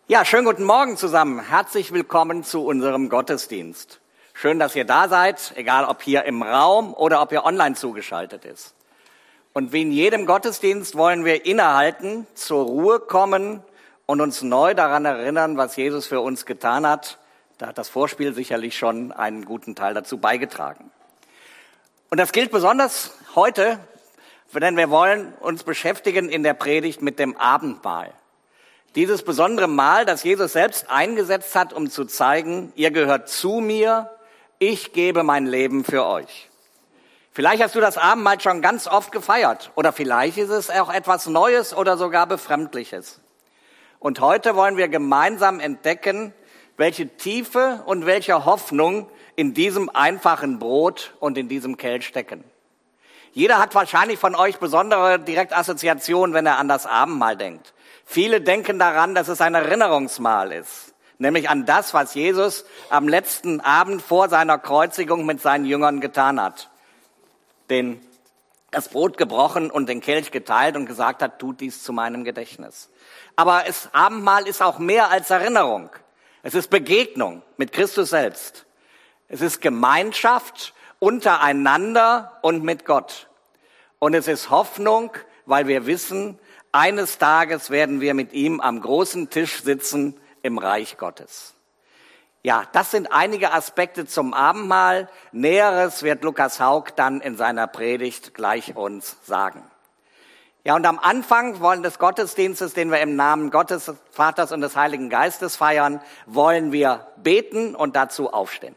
Ja, schönen guten Morgen zusammen. Herzlich willkommen zu unserem Gottesdienst. Schön, dass ihr da seid, egal ob hier im Raum oder ob ihr online zugeschaltet ist. Und wie in jedem Gottesdienst wollen wir innehalten, zur Ruhe kommen und uns neu daran erinnern, was Jesus für uns getan hat. Da hat das Vorspiel sicherlich schon einen guten Teil dazu beigetragen. Und das gilt besonders heute, denn wir wollen uns beschäftigen in der Predigt mit dem Abendmahl. Dieses besondere Mahl, das Jesus selbst eingesetzt hat, um zu zeigen, ihr gehört zu mir, ich gebe mein Leben für euch. Vielleicht hast du das Abendmahl schon ganz oft gefeiert oder vielleicht ist es auch etwas Neues oder sogar Befremdliches. Und heute wollen wir gemeinsam entdecken, welche Tiefe und welche Hoffnung in diesem einfachen Brot und in diesem Kelch stecken. Jeder hat wahrscheinlich von euch besondere Direktassoziationen, wenn er an das Abendmahl denkt. Viele denken daran, dass es ein Erinnerungsmahl ist, nämlich an das, was Jesus am letzten Abend vor seiner Kreuzigung mit seinen Jüngern getan hat. Das Brot gebrochen und den Kelch geteilt und gesagt hat, tut dies zu meinem Gedächtnis. Aber das Abendmahl ist auch mehr als Erinnerung. Es ist Begegnung mit Christus selbst. Es ist Gemeinschaft untereinander und mit Gott. Und es ist Hoffnung, weil wir wissen, eines Tages werden wir mit ihm am großen Tisch sitzen im Reich Gottes. Ja, das sind einige Aspekte zum Abendmahl. Näheres wird Lukas Haug dann in seiner Predigt gleich uns sagen. Ja, und am Anfang des Gottesdienstes, den wir im Namen Gottes, Vaters und des Heiligen Geistes feiern, wollen wir beten und dazu aufstehen.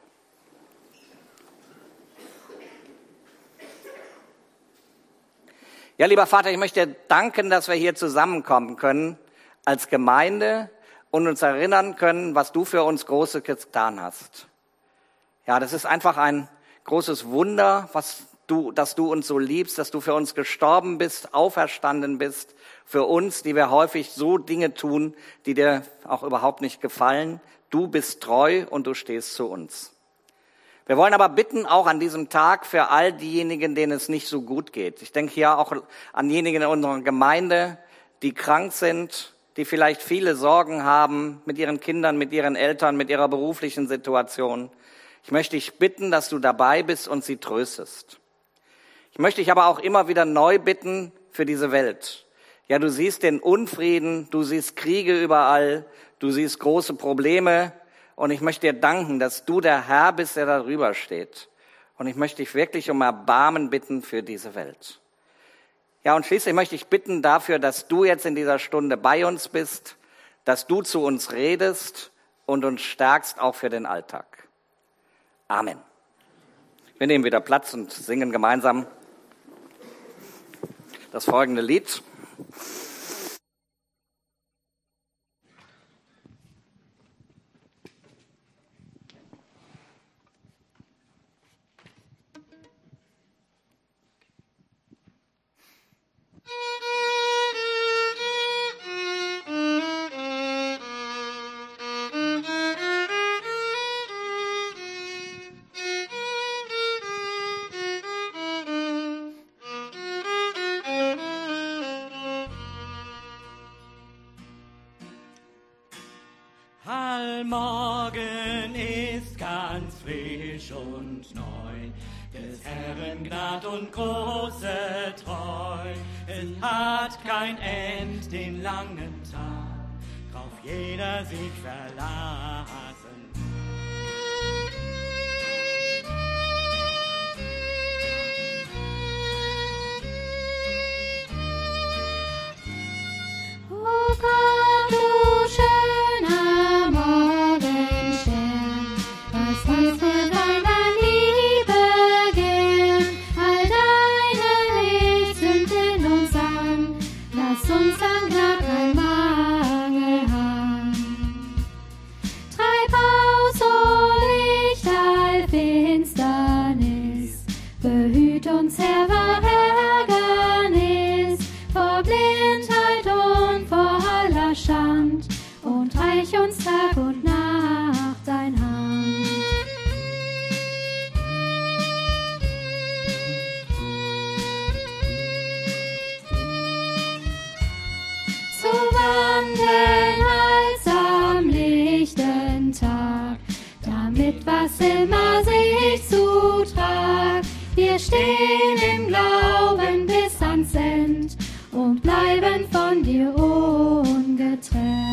Ja, lieber Vater, ich möchte dir danken, dass wir hier zusammenkommen können als Gemeinde und uns erinnern können, was du für uns Großes getan hast. Ja, das ist einfach ein großes Wunder, dass du uns so liebst, dass du für uns gestorben bist, auferstanden bist, für uns, die wir häufig so Dinge tun, die dir auch überhaupt nicht gefallen. Du bist treu und du stehst zu uns. Wir wollen aber bitten, auch an diesem Tag für all diejenigen, denen es nicht so gut geht. Ich denke hier auch an diejenigen in unserer Gemeinde, die krank sind, die vielleicht viele Sorgen haben mit ihren Kindern, mit ihren Eltern, mit ihrer beruflichen Situation. Ich möchte dich bitten, dass du dabei bist und sie tröstest. Ich möchte dich aber auch immer wieder neu bitten für diese Welt. Ja, du siehst den Unfrieden, du siehst Kriege überall, du siehst große Probleme. Und ich möchte dir danken, dass du der Herr bist, der darüber steht. Und ich möchte dich wirklich um Erbarmen bitten für diese Welt. Ja, und schließlich möchte ich bitten dafür, dass du jetzt in dieser Stunde bei uns bist, dass du zu uns redest und uns stärkst auch für den Alltag. Amen. Wir nehmen wieder Platz und singen gemeinsam das folgende Lied. Morgen ist ganz frisch und neu, des Herrn Gnad und große Treu. Es hat kein End den langen Tag, drauf jeder sich verlassen. Oh Gott, du schöner Morgenstern, was heißt für deiner Liebe gern? All deine Licht sind in uns an, lass uns an Gnad kein Mangel haben. Treib aus, o Licht, all Finsternis, behüt uns, Herr, vor Ärgernis, vor Blindheit und vor aller Schand, und reich uns Tag und Nacht dein Hand. Zu wandeln als was immer sich zutrag. Wir stehen im Glauben bis ans End und bleiben von dir ungetrennt.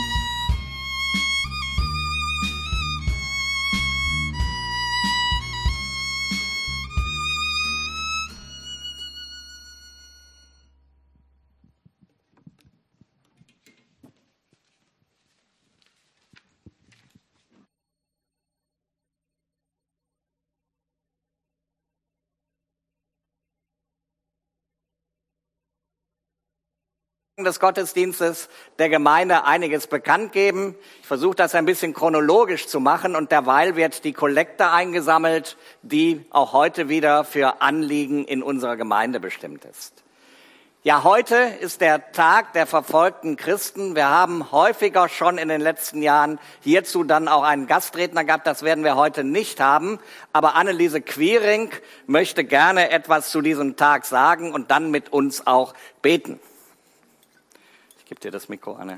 Des Gottesdienstes der Gemeinde einiges bekannt geben. Ich versuche das ein bisschen chronologisch zu machen und derweil wird die Kollekte eingesammelt, die auch heute wieder für Anliegen in unserer Gemeinde bestimmt ist. Ja, heute ist der Tag der verfolgten Christen. Wir haben häufiger schon in den letzten Jahren hierzu dann auch einen Gastredner gehabt. Das werden wir heute nicht haben. Aber Anneliese Quiring möchte gerne etwas zu diesem Tag sagen und dann mit uns auch beten. Ich gebe dir das Mikro, Anne.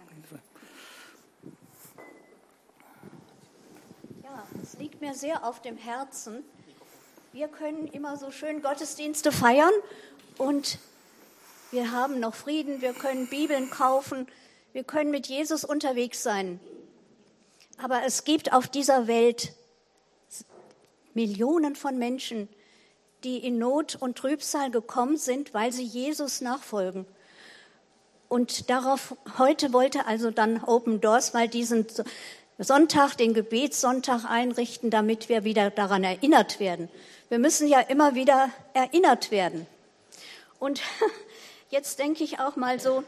Ja, es liegt mir sehr auf dem Herzen. Wir können immer so schön Gottesdienste feiern und wir haben noch Frieden, wir können Bibeln kaufen, wir können mit Jesus unterwegs sein. Aber es gibt auf dieser Welt Millionen von Menschen, die in Not und Trübsal gekommen sind, weil sie Jesus nachfolgen. Und heute wollte also dann Open Doors mal diesen Sonntag, den Gebetssonntag einrichten, damit wir wieder daran erinnert werden. Wir müssen ja immer wieder erinnert werden. Und jetzt denke ich auch mal so,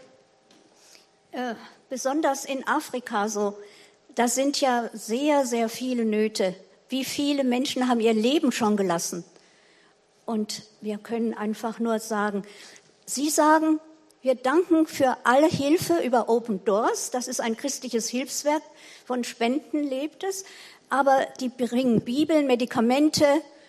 besonders in Afrika so, da sind ja sehr, sehr viele Nöte. Wie viele Menschen haben ihr Leben schon gelassen? Und wir können einfach nur sagen, Sie sagen, wir danken für alle Hilfe über Open Doors. Das ist ein christliches Hilfswerk. Von Spenden lebt es. Aber die bringen Bibeln, Medikamente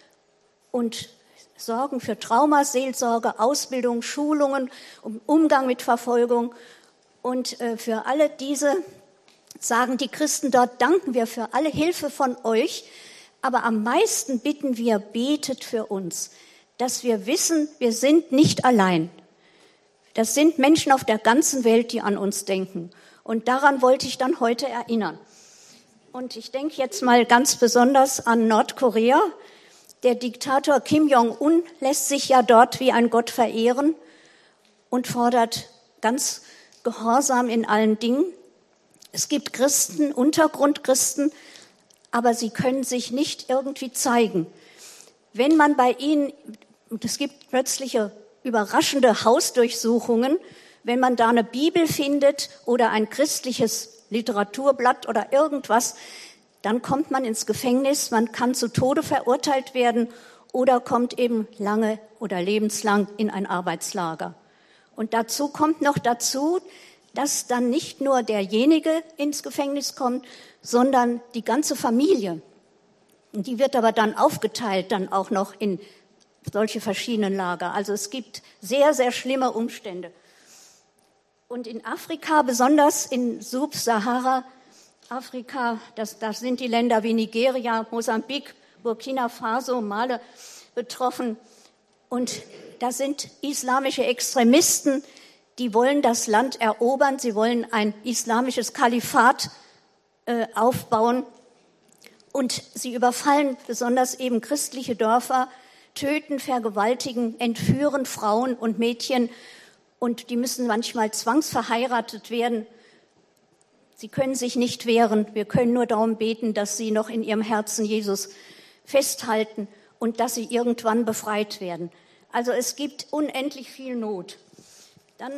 und sorgen für Traumaseelsorge, Ausbildung, Schulungen, Umgang mit Verfolgung. Und für alle diese, sagen die Christen dort, danken wir für alle Hilfe von euch. Aber am meisten bitten wir, betet für uns, dass wir wissen, wir sind nicht allein. Das sind Menschen auf der ganzen Welt, die an uns denken. Und daran wollte ich dann heute erinnern. Und ich denke jetzt mal ganz besonders an Nordkorea. Der Diktator Kim Jong-un lässt sich ja dort wie ein Gott verehren und fordert ganz Gehorsam in allen Dingen. Es gibt Christen, Untergrundchristen, aber sie können sich nicht irgendwie zeigen. Wenn man bei ihnen, und es gibt plötzliche überraschende Hausdurchsuchungen, wenn man da eine Bibel findet oder ein christliches Literaturblatt oder irgendwas, dann kommt man ins Gefängnis, man kann zu Tode verurteilt werden oder kommt eben lange oder lebenslang in ein Arbeitslager. Und dazu kommt noch dazu, dass dann nicht nur derjenige ins Gefängnis kommt, sondern die ganze Familie. Und die wird aber dann aufgeteilt, dann auch noch in solche verschiedenen Lager. Also es gibt sehr, sehr schlimme Umstände. Und in Afrika, besonders in Sub-Sahara-Afrika, das sind die Länder wie Nigeria, Mosambik, Burkina Faso, Mali betroffen. Und da sind islamische Extremisten, die wollen das Land erobern, sie wollen ein islamisches Kalifat aufbauen. Und sie überfallen besonders eben christliche Dörfer, töten, vergewaltigen, entführen Frauen und Mädchen und die müssen manchmal zwangsverheiratet werden. Sie können sich nicht wehren. Wir können nur darum beten, dass sie noch in ihrem Herzen Jesus festhalten und dass sie irgendwann befreit werden. Also es gibt unendlich viel Not. Dann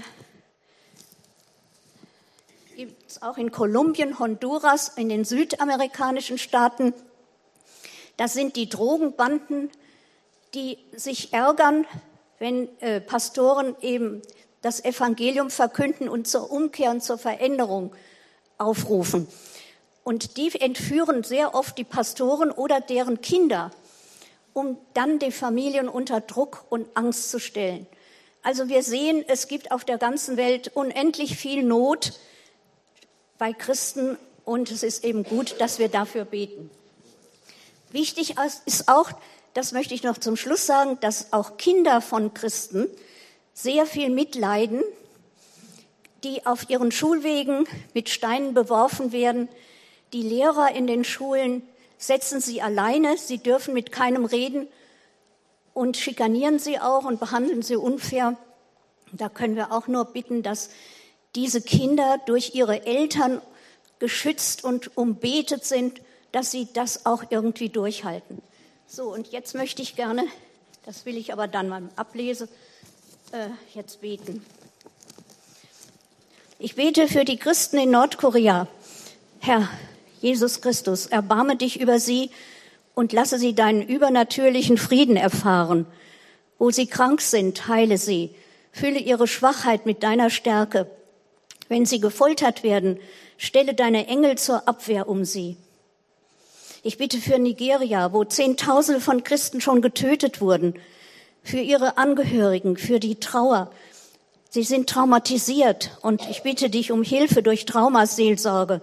gibt es auch in Kolumbien, Honduras, in den südamerikanischen Staaten. Das sind die Drogenbanden, die sich ärgern, wenn Pastoren eben das Evangelium verkünden und zur Umkehr und zur Veränderung aufrufen. Und die entführen sehr oft die Pastoren oder deren Kinder, um dann die Familien unter Druck und Angst zu stellen. Also wir sehen, es gibt auf der ganzen Welt unendlich viel Not bei Christen und es ist eben gut, dass wir dafür beten. Wichtig ist auch, das möchte ich noch zum Schluss sagen, dass auch Kinder von Christen sehr viel mitleiden, die auf ihren Schulwegen mit Steinen beworfen werden. Die Lehrer in den Schulen setzen sie alleine, sie dürfen mit keinem reden und schikanieren sie auch und behandeln sie unfair. Da können wir auch nur bitten, dass diese Kinder durch ihre Eltern geschützt und umbetet sind, dass sie das auch irgendwie durchhalten. So, und jetzt möchte ich gerne, das will ich aber dann mal ablesen, jetzt beten. Ich bete für die Christen in Nordkorea. Herr Jesus Christus, erbarme dich über sie und lasse sie deinen übernatürlichen Frieden erfahren. Wo sie krank sind, heile sie. Fülle ihre Schwachheit mit deiner Stärke. Wenn sie gefoltert werden, stelle deine Engel zur Abwehr um sie. Ich bitte für Nigeria, wo Zehntausende von Christen schon getötet wurden, für ihre Angehörigen, für die Trauer. Sie sind traumatisiert und ich bitte dich um Hilfe durch Traumaseelsorge.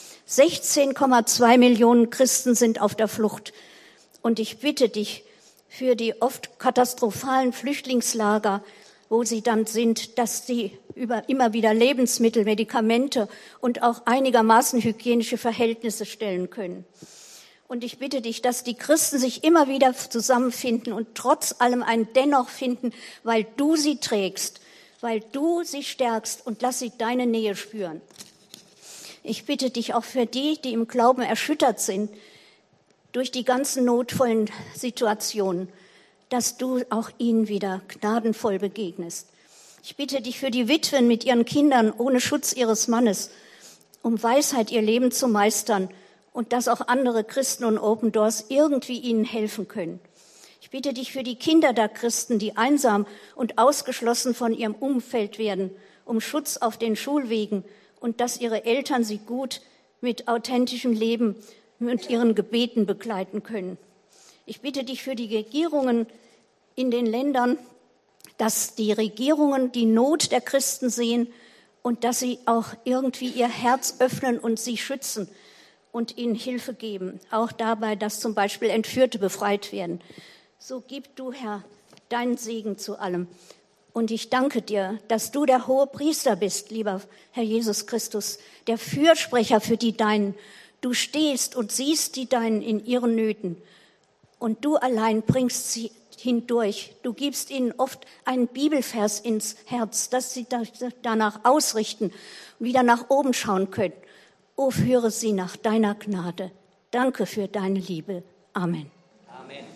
16,2 Millionen Christen sind auf der Flucht und ich bitte dich für die oft katastrophalen Flüchtlingslager, wo sie dann sind, dass sie immer wieder Lebensmittel, Medikamente und auch einigermaßen hygienische Verhältnisse stellen können. Und ich bitte dich, dass die Christen sich immer wieder zusammenfinden und trotz allem ein Dennoch finden, weil du sie trägst, weil du sie stärkst und lass sie deine Nähe spüren. Ich bitte dich auch für die, die im Glauben erschüttert sind, durch die ganzen notvollen Situationen, dass du auch ihnen wieder gnadenvoll begegnest. Ich bitte dich für die Witwen mit ihren Kindern ohne Schutz ihres Mannes, um Weisheit ihr Leben zu meistern und dass auch andere Christen und Open Doors irgendwie ihnen helfen können. Ich bitte dich für die Kinder der Christen, die einsam und ausgeschlossen von ihrem Umfeld werden, um Schutz auf den Schulwegen und dass ihre Eltern sie gut mit authentischem Leben und ihren Gebeten begleiten können. Ich bitte dich für die Regierungen in den Ländern, dass die Regierungen die Not der Christen sehen und dass sie auch irgendwie ihr Herz öffnen und sie schützen und ihnen Hilfe geben. Auch dabei, dass zum Beispiel Entführte befreit werden. So gib du, Herr, deinen Segen zu allem. Und ich danke dir, dass du der hohe Priester bist, lieber Herr Jesus Christus, der Fürsprecher für die Deinen. Du stehst und siehst die Deinen in ihren Nöten. Und du allein bringst sie hindurch. Du gibst ihnen oft einen Bibelvers ins Herz, dass sie danach ausrichten und wieder nach oben schauen können. O, führe sie nach deiner Gnade. Danke für deine Liebe. Amen. Amen.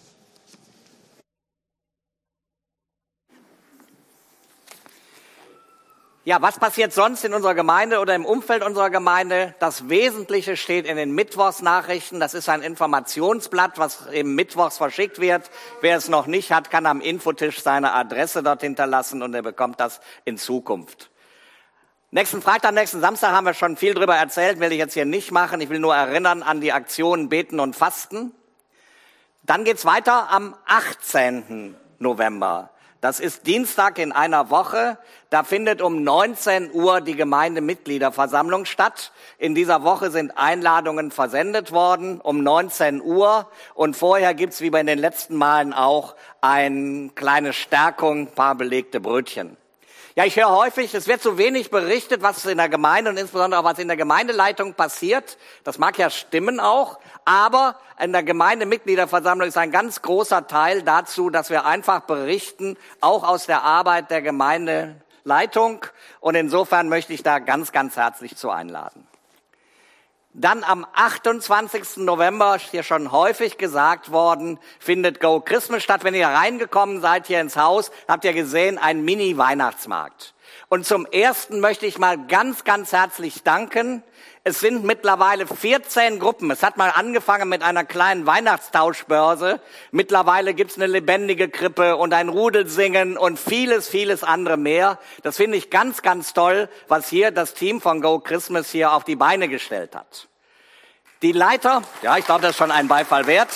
Ja, was passiert sonst in unserer Gemeinde oder im Umfeld unserer Gemeinde? Das Wesentliche steht in den Mittwochsnachrichten. Das ist ein Informationsblatt, was eben mittwochs verschickt wird. Wer es noch nicht hat, kann am Infotisch seine Adresse dort hinterlassen und er bekommt das in Zukunft. Nächsten Freitag, nächsten Samstag haben wir schon viel drüber erzählt, will ich jetzt hier nicht machen. Ich will nur erinnern an die Aktionen Beten und Fasten. Dann geht's weiter am 18. November. Das ist Dienstag in einer Woche. Da findet um 19 Uhr die Gemeindemitgliederversammlung statt. In dieser Woche sind Einladungen versendet worden um 19 Uhr. Und vorher gibt's wie bei den letzten Malen auch eine kleine Stärkung, ein paar belegte Brötchen. Ja, ich höre häufig, es wird zu wenig berichtet, was in der Gemeinde und insbesondere auch was in der Gemeindeleitung passiert. Das mag ja stimmen auch, aber in der Gemeindemitgliederversammlung ist ein ganz großer Teil dazu, dass wir einfach berichten, auch aus der Arbeit der Gemeindeleitung. Und insofern möchte ich da ganz, ganz herzlich zu einladen. Dann am 28. November, ist hier schon häufig gesagt worden, findet Go Christmas statt. Wenn ihr reingekommen seid hier ins Haus, habt ihr gesehen, ein Mini-Weihnachtsmarkt. Und zum Ersten möchte ich mal ganz, ganz herzlich danken. Es sind mittlerweile 14 Gruppen. Es hat mal angefangen mit einer kleinen Weihnachtstauschbörse. Mittlerweile gibt's eine lebendige Krippe und ein Rudelsingen und vieles, vieles andere mehr. Das finde ich ganz, ganz toll, was hier das Team von Go Christmas hier auf die Beine gestellt hat. Die Leiter, ja, ich glaube, das ist schon ein Beifall wert.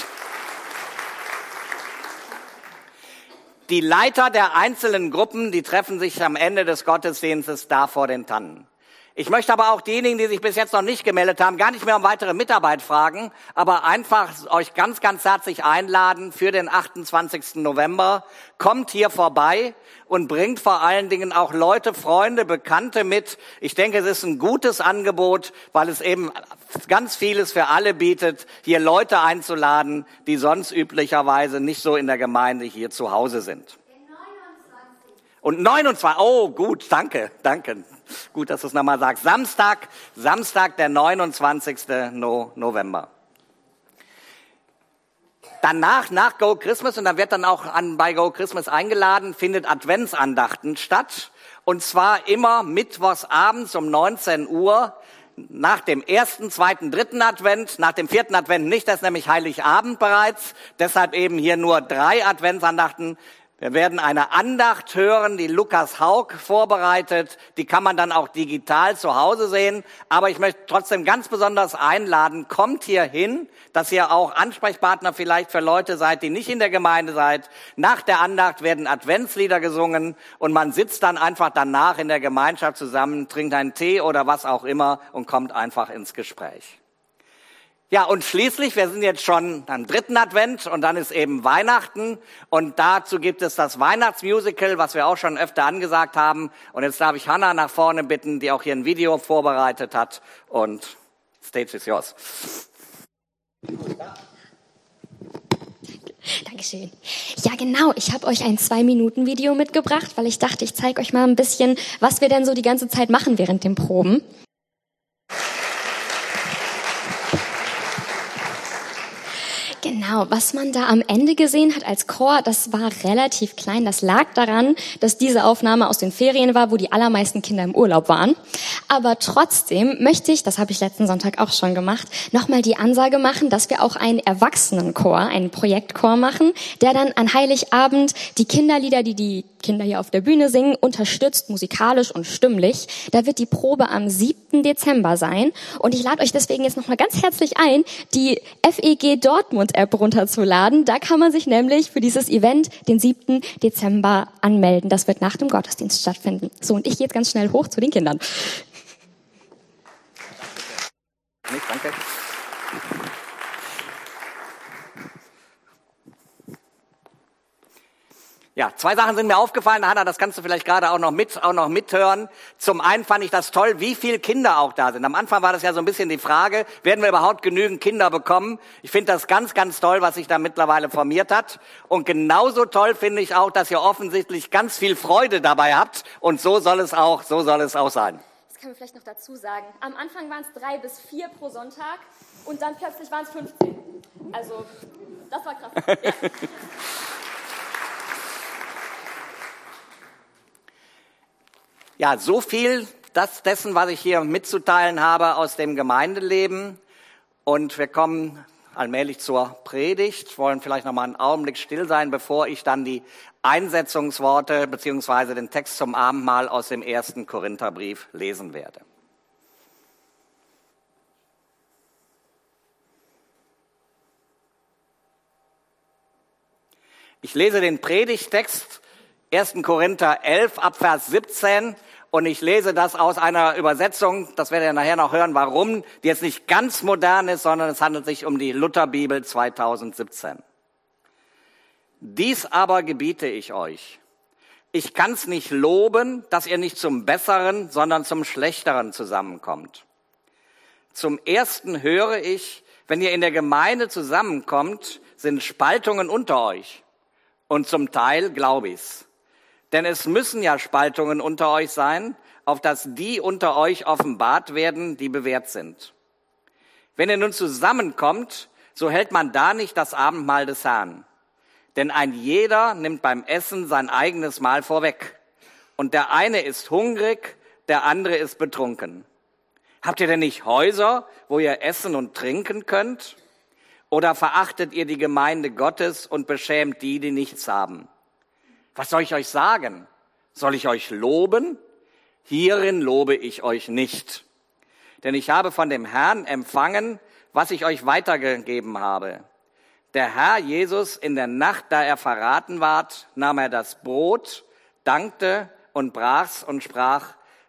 Die Leiter der einzelnen Gruppen, die treffen sich am Ende des Gottesdienstes da vor den Tannen. Ich möchte aber auch diejenigen, die sich bis jetzt noch nicht gemeldet haben, gar nicht mehr um weitere Mitarbeit fragen, aber einfach euch ganz, ganz herzlich einladen für den 28. November. Kommt hier vorbei und bringt vor allen Dingen auch Leute, Freunde, Bekannte mit. Ich denke, es ist ein gutes Angebot, weil es eben ganz vieles für alle bietet, hier Leute einzuladen, die sonst üblicherweise nicht so in der Gemeinde hier zu Hause sind. Und 29, oh gut, danke. Gut, dass du es nochmal sagst. Samstag, der 29. November. Danach, nach Go Christmas, und dann wird dann auch bei Go Christmas eingeladen, findet Adventsandachten statt. Und zwar immer mittwochs abends um 19 Uhr, nach dem 1., 2., 3. Advent, nach dem 4. Advent nicht, das ist nämlich Heiligabend bereits. Deshalb eben hier nur 3 Adventsandachten. Wir werden eine Andacht hören, die Lukas Haug vorbereitet. Die kann man dann auch digital zu Hause sehen. Aber ich möchte trotzdem ganz besonders einladen, kommt hier hin, dass ihr auch Ansprechpartner vielleicht für Leute seid, die nicht in der Gemeinde seid. Nach der Andacht werden Adventslieder gesungen und man sitzt dann einfach danach in der Gemeinschaft zusammen, trinkt einen Tee oder was auch immer und kommt einfach ins Gespräch. Ja, und schließlich, wir sind jetzt schon am 3. Advent und dann ist eben Weihnachten und dazu gibt es das Weihnachtsmusical, was wir auch schon öfter angesagt haben. Und jetzt darf ich Hannah nach vorne bitten, die auch hier ein Video vorbereitet hat, und Stage is yours. Dankeschön. Ja, genau. Ich habe euch ein 2-Minuten-Video mitgebracht, weil ich dachte, ich zeige euch mal ein bisschen, was wir denn so die ganze Zeit machen während den Proben. Genau, was man da am Ende gesehen hat als Chor, das war relativ klein. Das lag daran, dass diese Aufnahme aus den Ferien war, wo die allermeisten Kinder im Urlaub waren. Aber trotzdem möchte ich, das habe ich letzten Sonntag auch schon gemacht, nochmal die Ansage machen, dass wir auch einen Erwachsenenchor, einen Projektchor machen, der dann an Heiligabend die Kinderlieder, die die Kinder hier auf der Bühne singen, unterstützt, musikalisch und stimmlich. Da wird die Probe am 7. Dezember sein. Und ich lade euch deswegen jetzt nochmal ganz herzlich ein, die FEG Dortmund App runterzuladen. Da kann man sich nämlich für dieses Event den 7. Dezember anmelden. Das wird nach dem Gottesdienst stattfinden. So, und ich gehe jetzt ganz schnell hoch zu den Kindern. Danke. Ja, 2 Sachen sind mir aufgefallen, Hannah, das kannst du vielleicht gerade auch noch mithören. Zum einen fand ich das toll, wie viele Kinder auch da sind. Am Anfang war das ja so ein bisschen die Frage, werden wir überhaupt genügend Kinder bekommen? Ich finde das ganz, ganz toll, was sich da mittlerweile formiert hat. Und genauso toll finde ich auch, dass ihr offensichtlich ganz viel Freude dabei habt. Und so soll es auch sein. Das können wir vielleicht noch dazu sagen. Am Anfang waren es 3 bis 4 pro Sonntag und dann plötzlich waren es 15. Also, das war krass. Ja. Ja, so viel dessen, was ich hier mitzuteilen habe aus dem Gemeindeleben. Und wir kommen allmählich zur Predigt, wollen vielleicht noch mal einen Augenblick still sein, bevor ich dann die Einsetzungsworte bzw. den Text zum Abendmahl aus dem 1. Korintherbrief lesen werde. Ich lese den Predigttext 1. Korinther 11 ab Vers 17 und ich lese das aus einer Übersetzung, das werdet ihr nachher noch hören, warum, die jetzt nicht ganz modern ist, sondern es handelt sich um die Lutherbibel 2017. Dies aber gebiete ich euch. Ich kann's nicht loben, dass ihr nicht zum Besseren, sondern zum Schlechteren zusammenkommt. Zum Ersten höre ich, wenn ihr in der Gemeinde zusammenkommt, sind Spaltungen unter euch. Und zum Teil glaube ich's. Denn es müssen ja Spaltungen unter euch sein, auf dass die unter euch offenbart werden, die bewährt sind. Wenn ihr nun zusammenkommt, so hält man da nicht das Abendmahl des Herrn. Denn ein jeder nimmt beim Essen sein eigenes Mahl vorweg. Und der eine ist hungrig, der andere ist betrunken. Habt ihr denn nicht Häuser, wo ihr essen und trinken könnt? Oder verachtet ihr die Gemeinde Gottes und beschämt die, die nichts haben? Was soll ich euch sagen? Soll ich euch loben? Hierin lobe ich euch nicht. Denn ich habe von dem Herrn empfangen, was ich euch weitergegeben habe. Der Herr Jesus in der Nacht, da er verraten ward, nahm er das Brot, dankte und brach's und sprach,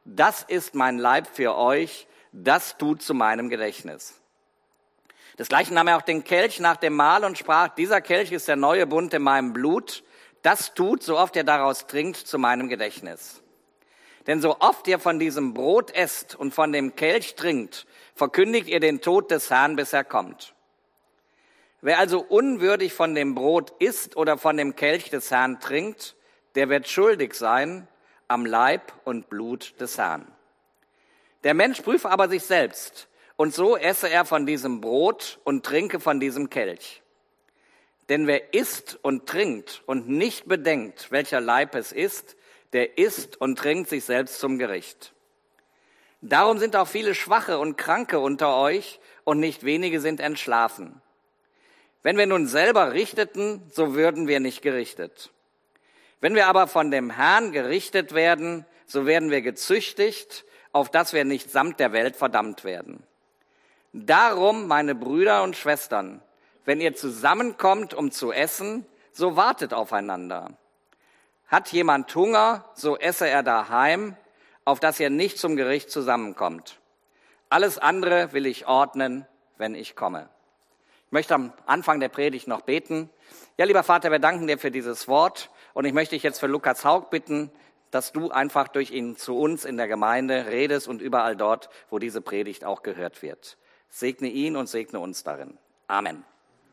das ist mein Leib für euch, das tut zu meinem Gedächtnis. Desgleichen nahm er auch den Kelch nach dem Mahl und sprach, dieser Kelch ist der neue Bund in meinem Blut, das tut, so oft ihr daraus trinkt, zu meinem Gedächtnis. Denn so oft ihr von diesem Brot esst und von dem Kelch trinkt, verkündigt ihr den Tod des Herrn, bis er kommt. Wer also unwürdig von dem Brot isst oder von dem Kelch des Herrn trinkt, der wird schuldig sein am Leib und Blut des Herrn. Der Mensch prüfe aber sich selbst, und so esse er von diesem Brot und trinke von diesem Kelch. Denn wer isst und trinkt und nicht bedenkt, welcher Leib es ist, der isst und trinkt sich selbst zum Gericht. Darum sind auch viele Schwache und Kranke unter euch, und nicht wenige sind entschlafen. Wenn wir nun selber richteten, so würden wir nicht gerichtet. Wenn wir aber von dem Herrn gerichtet werden, so werden wir gezüchtigt, auf dass wir nicht samt der Welt verdammt werden. Darum, meine Brüder und Schwestern, wenn ihr zusammenkommt, um zu essen, so wartet aufeinander. Hat jemand Hunger, so esse er daheim, auf dass ihr nicht zum Gericht zusammenkommt. Alles andere will ich ordnen, wenn ich komme. Ich möchte am Anfang der Predigt noch beten. Ja, lieber Vater, wir danken dir für dieses Wort, und ich möchte dich jetzt für Lukas Haug bitten, dass du einfach durch ihn zu uns in der Gemeinde redest und überall dort, wo diese Predigt auch gehört wird. Segne ihn und segne uns darin. Amen.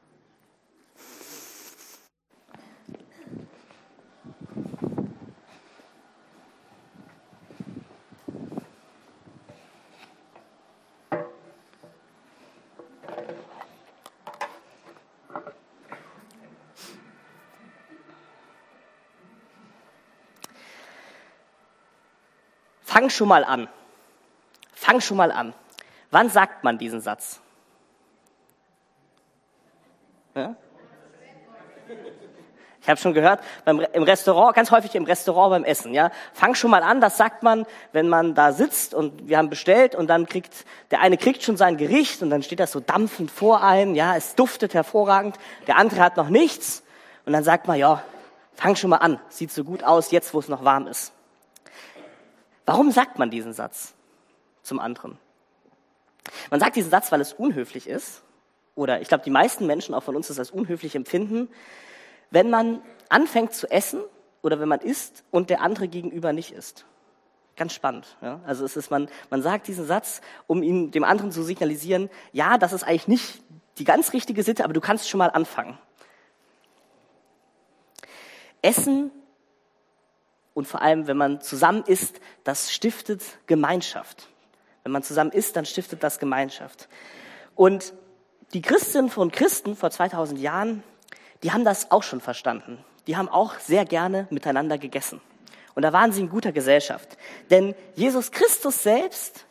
Fang schon mal an. Fang schon mal an. Wann sagt man diesen Satz? Ja? Ich habe schon gehört, im Restaurant, ganz häufig im Restaurant beim Essen. Ja, fang schon mal an, das sagt man, wenn man da sitzt und wir haben bestellt und dann der eine kriegt schon sein Gericht und dann steht das so dampfend vor einem. Ja, es duftet hervorragend, der andere hat noch nichts und dann sagt man, ja, fang schon mal an, sieht so gut aus, jetzt wo es noch warm ist. Warum sagt man diesen Satz zum anderen? Man sagt diesen Satz, weil es unhöflich ist, oder ich glaube, die meisten Menschen auch von uns das als unhöflich empfinden, wenn man anfängt zu essen oder wenn man isst und der andere gegenüber nicht isst. Ganz spannend. Ja? Also man sagt diesen Satz, um ihm dem anderen zu signalisieren, ja, das ist eigentlich nicht die ganz richtige Sitte, aber du kannst schon mal anfangen. Essen und vor allem, wenn man zusammen isst, das stiftet Gemeinschaft. Wenn man zusammen isst, dann stiftet das Gemeinschaft. Und die Christinnen und Christen vor 2000 Jahren, die haben das auch schon verstanden. Die haben auch sehr gerne miteinander gegessen. Und da waren sie in guter Gesellschaft. Denn Jesus Christus selbst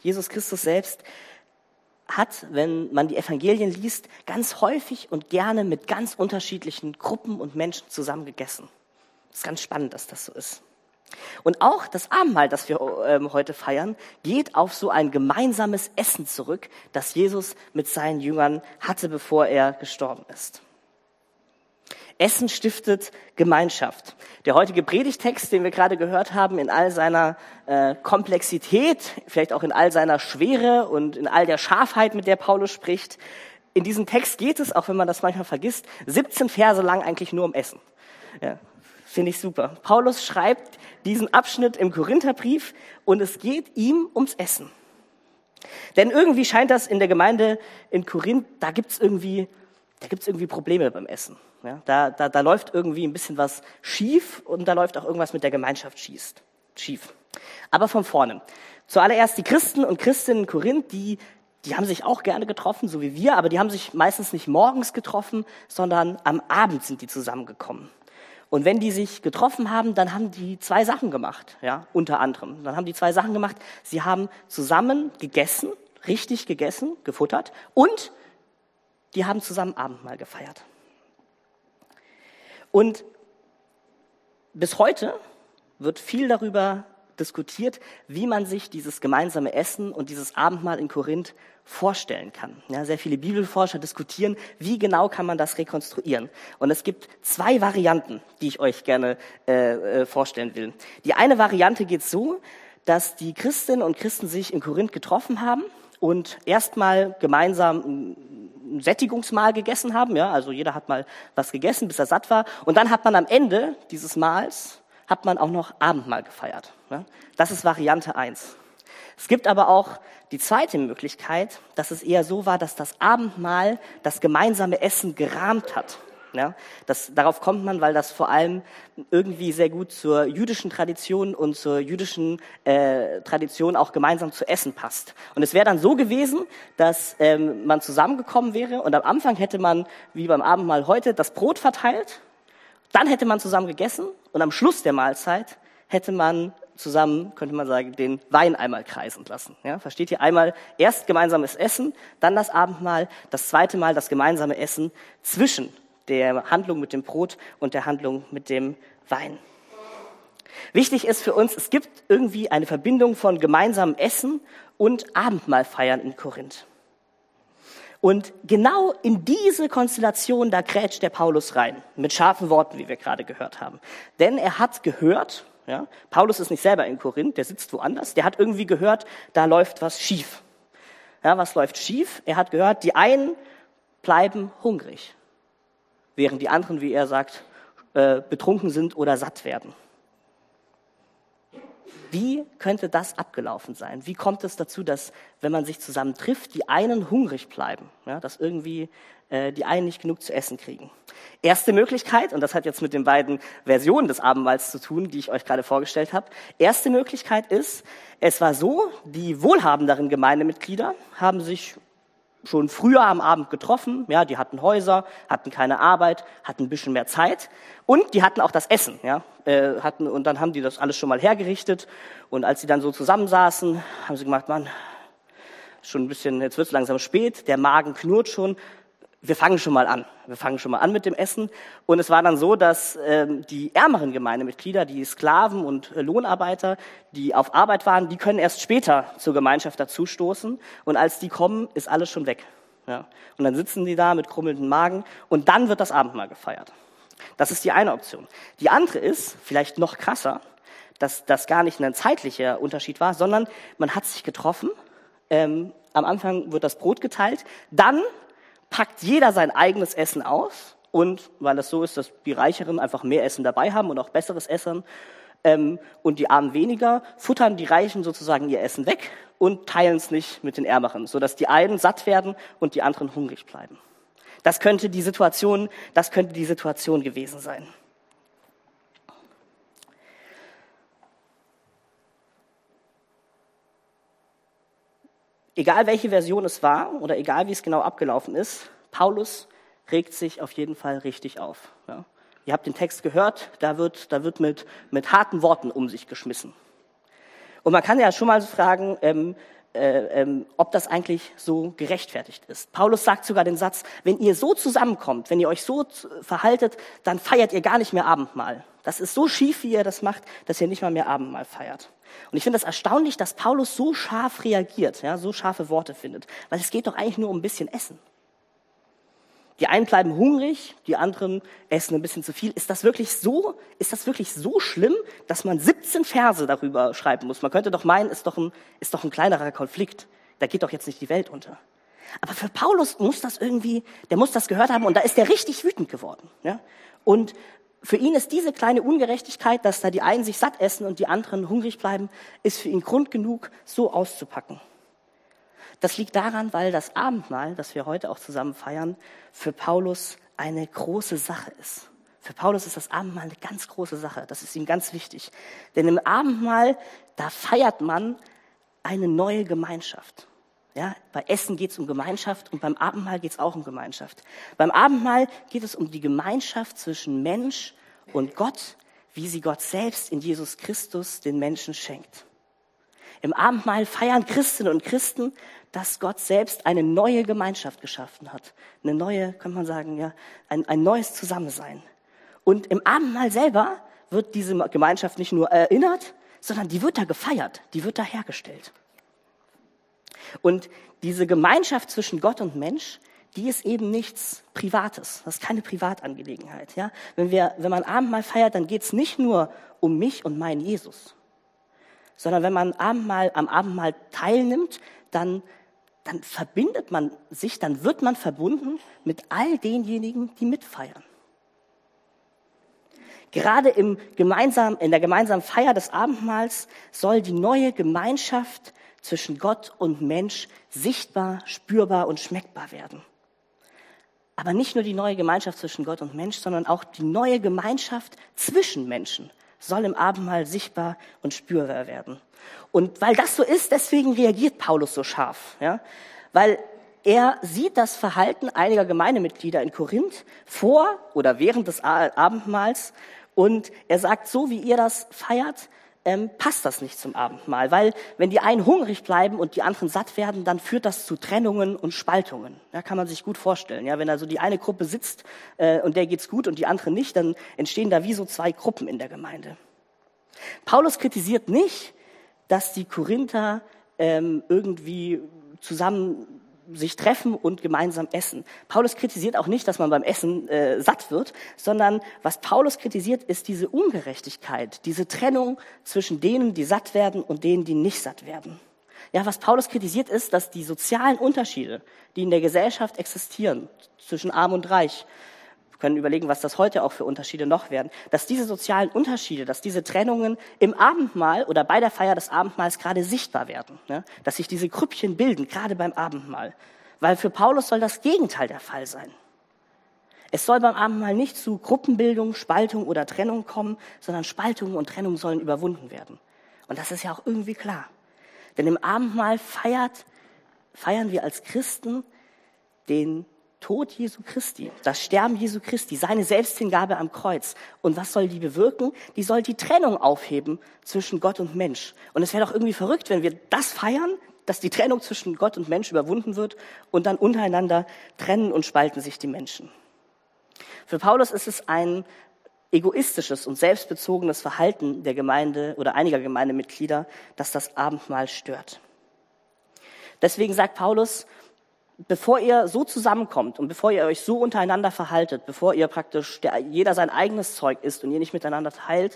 hat, wenn man die Evangelien liest, ganz häufig und gerne mit ganz unterschiedlichen Gruppen und Menschen zusammen gegessen. Das ist ganz spannend, dass das so ist. Und auch das Abendmahl, das wir heute feiern, geht auf so ein gemeinsames Essen zurück, das Jesus mit seinen Jüngern hatte, bevor er gestorben ist. Essen stiftet Gemeinschaft. Der heutige Predigtext, den wir gerade gehört haben, in all seiner Komplexität, vielleicht auch in all seiner Schwere und in all der Scharfheit, mit der Paulus spricht, in diesem Text geht es, auch wenn man das manchmal vergisst, 17 Verse lang eigentlich nur um Essen. Ja. Finde ich super. Paulus schreibt diesen Abschnitt im Korintherbrief und es geht ihm ums Essen. Denn irgendwie scheint das in der Gemeinde in Korinth, da gibt's irgendwie Probleme beim Essen. Ja, da läuft irgendwie ein bisschen was schief und da läuft auch irgendwas mit der Gemeinschaft schief. Aber von vorne. Zuallererst die Christen und Christinnen in Korinth, die haben sich auch gerne getroffen, so wie wir, aber die haben sich meistens nicht morgens getroffen, sondern am Abend sind die zusammengekommen. Und wenn die sich getroffen haben, dann haben die 2 Sachen gemacht, ja, unter anderem. Dann haben die 2 Sachen gemacht. Sie haben zusammen gegessen, richtig gegessen, gefuttert, und die haben zusammen Abendmahl gefeiert. Und bis heute wird viel darüber diskutiert, wie man sich dieses gemeinsame Essen und dieses Abendmahl in Korinth vorstellen kann. Ja, sehr viele Bibelforscher diskutieren, wie genau kann man das rekonstruieren. Und es gibt 2 Varianten, die ich euch gerne vorstellen will. Die eine Variante geht so, dass die Christinnen und Christen sich in Korinth getroffen haben und erstmal gemeinsam ein Sättigungsmahl gegessen haben. Ja, also jeder hat mal was gegessen, bis er satt war. Und dann hat man am Ende dieses Mahls hat man auch noch Abendmahl gefeiert. Ja, das ist Variante 1. Es gibt aber auch die zweite Möglichkeit, dass es eher so war, dass das Abendmahl das gemeinsame Essen gerahmt hat. Ja, darauf kommt man, weil das vor allem irgendwie sehr gut zur jüdischen Tradition und zur jüdischen Tradition auch gemeinsam zu essen passt. Und es wäre dann so gewesen, dass man zusammengekommen wäre und am Anfang hätte man, wie beim Abendmahl heute, das Brot verteilt, dann hätte man zusammen gegessen und am Schluss der Mahlzeit hätte man zusammen, könnte man sagen, den Wein einmal kreisen lassen. Ja, versteht ihr? Einmal erst gemeinsames Essen, dann das Abendmahl, das zweite Mal das gemeinsame Essen zwischen der Handlung mit dem Brot und der Handlung mit dem Wein. Wichtig ist für uns, es gibt irgendwie eine Verbindung von gemeinsamem Essen und Abendmahlfeiern in Korinth. Und genau in diese Konstellation, da grätscht der Paulus rein, mit scharfen Worten, wie wir gerade gehört haben. Denn er hat gehört, ja, Paulus ist nicht selber in Korinth, der sitzt woanders, der hat irgendwie gehört, da läuft was schief. Ja, was läuft schief? Er hat gehört, die einen bleiben hungrig, während die anderen, wie er sagt, betrunken sind oder satt werden. Wie könnte das abgelaufen sein? Wie kommt es dazu, dass, wenn man sich zusammen trifft, die einen hungrig bleiben, ja, dass irgendwie die einen nicht genug zu essen kriegen? Erste Möglichkeit, und das hat jetzt mit den beiden Versionen des Abendmahls zu tun, die ich euch gerade vorgestellt habe. Erste Möglichkeit ist, es war so, die wohlhabenderen Gemeindemitglieder haben sich schon früher am Abend getroffen, ja, die hatten Häuser, hatten keine Arbeit, hatten ein bisschen mehr Zeit und die hatten auch das Essen, ja, und dann haben die das alles schon mal hergerichtet und als sie dann so zusammensaßen, haben sie gemacht, Mann, schon ein bisschen, jetzt wird es langsam spät, der Magen knurrt schon, wir fangen schon mal an mit dem Essen und es war dann so, dass die ärmeren Gemeindemitglieder, die Sklaven und Lohnarbeiter, die auf Arbeit waren, die können erst später zur Gemeinschaft dazustoßen und als die kommen, ist alles schon weg. Ja. Und dann sitzen die da mit krummelndem Magen und dann wird das Abendmahl gefeiert. Das ist die eine Option. Die andere ist, vielleicht noch krasser, dass das gar nicht ein zeitlicher Unterschied war, sondern man hat sich getroffen, am Anfang wird das Brot geteilt, dann packt jeder sein eigenes Essen aus und weil es so ist, dass die Reicheren einfach mehr Essen dabei haben und auch besseres Essen und die Armen weniger, futtern die Reichen sozusagen ihr Essen weg und teilen es nicht mit den Ärmeren, sodass die einen satt werden und die anderen hungrig bleiben. Das könnte die Situation gewesen sein. Egal welche Version es war oder egal wie es genau abgelaufen ist, Paulus regt sich auf jeden Fall richtig auf. Ja. Ihr habt den Text gehört, da wird mit harten Worten um sich geschmissen. Und man kann ja schon mal fragen, ob das eigentlich so gerechtfertigt ist. Paulus sagt sogar den Satz, wenn ihr so zusammenkommt, wenn ihr euch so verhaltet, dann feiert ihr gar nicht mehr Abendmahl. Das ist so schief, wie ihr das macht, dass ihr nicht mal mehr Abendmahl feiert. Und ich finde das erstaunlich, dass Paulus so scharf reagiert, ja, so scharfe Worte findet. Weil es geht doch eigentlich nur um ein bisschen Essen. Die einen bleiben hungrig, die anderen essen ein bisschen zu viel. Ist das wirklich so schlimm, dass man 17 Verse darüber schreiben muss? Man könnte doch meinen, ist doch ein kleinerer Konflikt. Da geht doch jetzt nicht die Welt unter. Aber für Paulus der muss das gehört haben und da ist er richtig wütend geworden. Ja? Und für ihn ist diese kleine Ungerechtigkeit, dass da die einen sich satt essen und die anderen hungrig bleiben, ist für ihn Grund genug, so auszupacken. Das liegt daran, weil das Abendmahl, das wir heute auch zusammen feiern, für Paulus eine große Sache ist. Für Paulus ist das Abendmahl eine ganz große Sache. Das ist ihm ganz wichtig. Denn im Abendmahl, da feiert man eine neue Gemeinschaft. Ja, bei Essen geht es um Gemeinschaft und beim Abendmahl geht es auch um Gemeinschaft. Beim Abendmahl geht es um die Gemeinschaft zwischen Mensch und Gott, wie sie Gott selbst in Jesus Christus den Menschen schenkt. Im Abendmahl feiern Christinnen und Christen, dass Gott selbst eine neue Gemeinschaft geschaffen hat. Eine neue, kann man sagen, ja, ein neues Zusammensein. Und im Abendmahl selber wird diese Gemeinschaft nicht nur erinnert, sondern die wird da gefeiert, die wird da hergestellt. Und diese Gemeinschaft zwischen Gott und Mensch, die ist eben nichts Privates. Das ist keine Privatangelegenheit. Ja? Wenn man Abendmahl feiert, dann geht es nicht nur um mich und meinen Jesus, sondern wenn man am Abendmahl teilnimmt, dann verbindet man sich, dann wird man verbunden mit all denjenigen, die mitfeiern. Gerade in der gemeinsamen Feier des Abendmahls soll die neue Gemeinschaft zwischen Gott und Mensch sichtbar, spürbar und schmeckbar werden. Aber nicht nur die neue Gemeinschaft zwischen Gott und Mensch, sondern auch die neue Gemeinschaft zwischen Menschen soll im Abendmahl sichtbar und spürbar werden. Und weil das so ist, deswegen reagiert Paulus so scharf, ja? Weil er sieht das Verhalten einiger Gemeindemitglieder in Korinth vor oder während des Abendmahls und er sagt, so wie ihr das feiert, passt das nicht zum Abendmahl, weil wenn die einen hungrig bleiben und die anderen satt werden, dann führt das zu Trennungen und Spaltungen. Ja, kann man sich gut vorstellen. Ja, wenn also die eine Gruppe sitzt und der geht's gut und die andere nicht, dann entstehen da wie so zwei Gruppen in der Gemeinde. Paulus kritisiert nicht, dass die Korinther irgendwie zusammen sich treffen und gemeinsam essen. Paulus kritisiert auch nicht, dass man beim Essen satt wird, sondern was Paulus kritisiert, ist diese Ungerechtigkeit, diese Trennung zwischen denen, die satt werden und denen, die nicht satt werden. Ja, was Paulus kritisiert ist, dass die sozialen Unterschiede, die in der Gesellschaft existieren, zwischen Arm und Reich, wir können überlegen, was das heute auch für Unterschiede noch werden, dass diese sozialen Unterschiede, dass diese Trennungen im Abendmahl oder bei der Feier des Abendmahls gerade sichtbar werden, ne? Dass sich diese Grüppchen bilden, gerade beim Abendmahl. Weil für Paulus soll das Gegenteil der Fall sein. Es soll beim Abendmahl nicht zu Gruppenbildung, Spaltung oder Trennung kommen, sondern Spaltung und Trennung sollen überwunden werden. Und das ist ja auch irgendwie klar. Denn im Abendmahl feiern wir als Christen den Tod Jesu Christi, das Sterben Jesu Christi, seine Selbsthingabe am Kreuz. Und was soll die bewirken? Die soll die Trennung aufheben zwischen Gott und Mensch. Und es wäre doch irgendwie verrückt, wenn wir das feiern, dass die Trennung zwischen Gott und Mensch überwunden wird und dann untereinander trennen und spalten sich die Menschen. Für Paulus ist es ein egoistisches und selbstbezogenes Verhalten der Gemeinde oder einiger Gemeindemitglieder, das das Abendmahl stört. Deswegen sagt Paulus, bevor ihr so zusammenkommt und bevor ihr euch so untereinander verhaltet, bevor ihr praktisch jeder sein eigenes Zeug isst und ihr nicht miteinander teilt,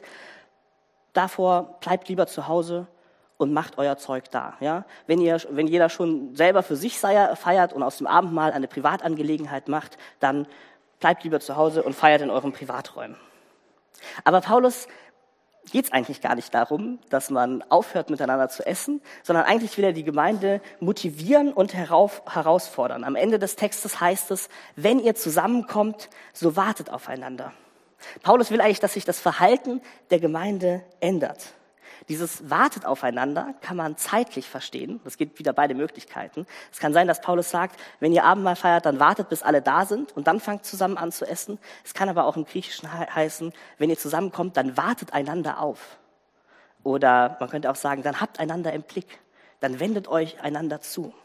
davor bleibt lieber zu Hause und macht euer Zeug da. Ja? Wenn jeder schon selber für sich feiert und aus dem Abendmahl eine Privatangelegenheit macht, dann bleibt lieber zu Hause und feiert in euren Privaträumen. Aber Paulus geht es eigentlich gar nicht darum, dass man aufhört, miteinander zu essen, sondern eigentlich will er die Gemeinde motivieren und herausfordern. Am Ende des Textes heißt es, wenn ihr zusammenkommt, so wartet aufeinander. Paulus will eigentlich, dass sich das Verhalten der Gemeinde ändert. Dieses wartet aufeinander kann man zeitlich verstehen. Das geht wieder beide Möglichkeiten. Es kann sein, dass Paulus sagt, wenn ihr Abendmahl feiert, dann wartet, bis alle da sind und dann fangt zusammen an zu essen. Es kann aber auch im Griechischen heißen, wenn ihr zusammenkommt, dann wartet einander auf. Oder man könnte auch sagen, dann habt einander im Blick. Dann wendet euch einander zu.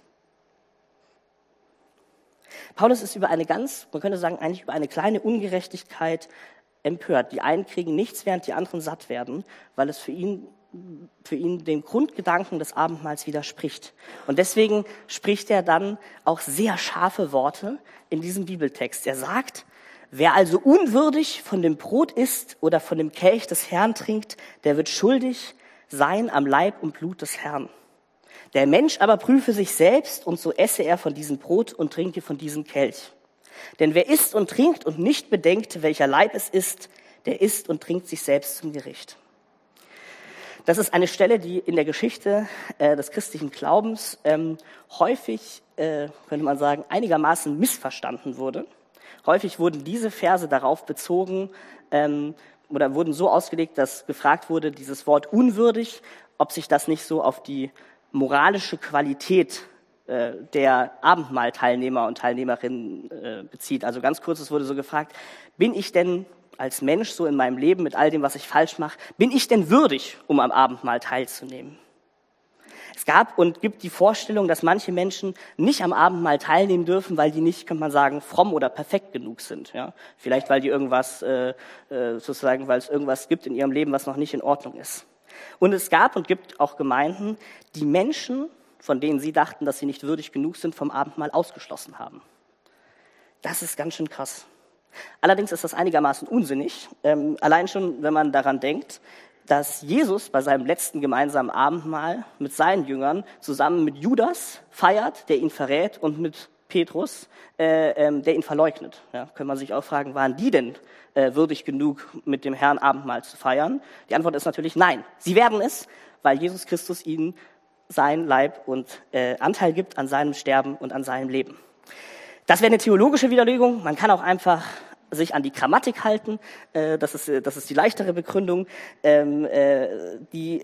Paulus ist über man könnte sagen, eigentlich über eine kleine Ungerechtigkeit empört. Die einen kriegen nichts, während die anderen satt werden, weil es für ihn dem Grundgedanken des Abendmahls widerspricht. Und deswegen spricht er dann auch sehr scharfe Worte in diesem Bibeltext. Er sagt, wer also unwürdig von dem Brot isst oder von dem Kelch des Herrn trinkt, der wird schuldig sein am Leib und Blut des Herrn. Der Mensch aber prüfe sich selbst und so esse er von diesem Brot und trinke von diesem Kelch. Denn wer isst und trinkt und nicht bedenkt, welcher Leib es ist, der isst und trinkt sich selbst zum Gericht. Das ist eine Stelle, die in der Geschichte des christlichen Glaubens häufig, könnte man sagen, einigermaßen missverstanden wurde. Häufig wurden diese Verse darauf bezogen oder wurden so ausgelegt, dass gefragt wurde, dieses Wort unwürdig, ob sich das nicht so auf die moralische Qualität der Abendmahlteilnehmer und Teilnehmerinnen bezieht. Also ganz kurz, es wurde so gefragt, bin ich denn als Mensch so in meinem Leben mit all dem, was ich falsch mache, bin ich denn würdig, um am Abendmahl teilzunehmen? Es gab und gibt die Vorstellung, dass manche Menschen nicht am Abendmahl teilnehmen dürfen, weil die nicht, könnte man sagen, fromm oder perfekt genug sind. Ja? Vielleicht, weil die irgendwas, sozusagen, weil es irgendwas gibt in ihrem Leben, was noch nicht in Ordnung ist. Und es gab und gibt auch Gemeinden, die Menschen, von denen sie dachten, dass sie nicht würdig genug sind, vom Abendmahl ausgeschlossen haben. Das ist ganz schön krass. Allerdings ist das einigermaßen unsinnig, allein schon, wenn man daran denkt, dass Jesus bei seinem letzten gemeinsamen Abendmahl mit seinen Jüngern zusammen mit Judas feiert, der ihn verrät, und mit Petrus, der ihn verleugnet. Ja, kann man sich auch fragen, waren die denn würdig genug, mit dem Herrn Abendmahl zu feiern? Die Antwort ist natürlich nein. Sie werden es, weil Jesus Christus ihnen sein Leib und Anteil gibt an seinem Sterben und an seinem Leben. Das wäre eine theologische Widerlegung. Man kann auch einfach sich an die Grammatik halten. Das ist die leichtere Begründung. Die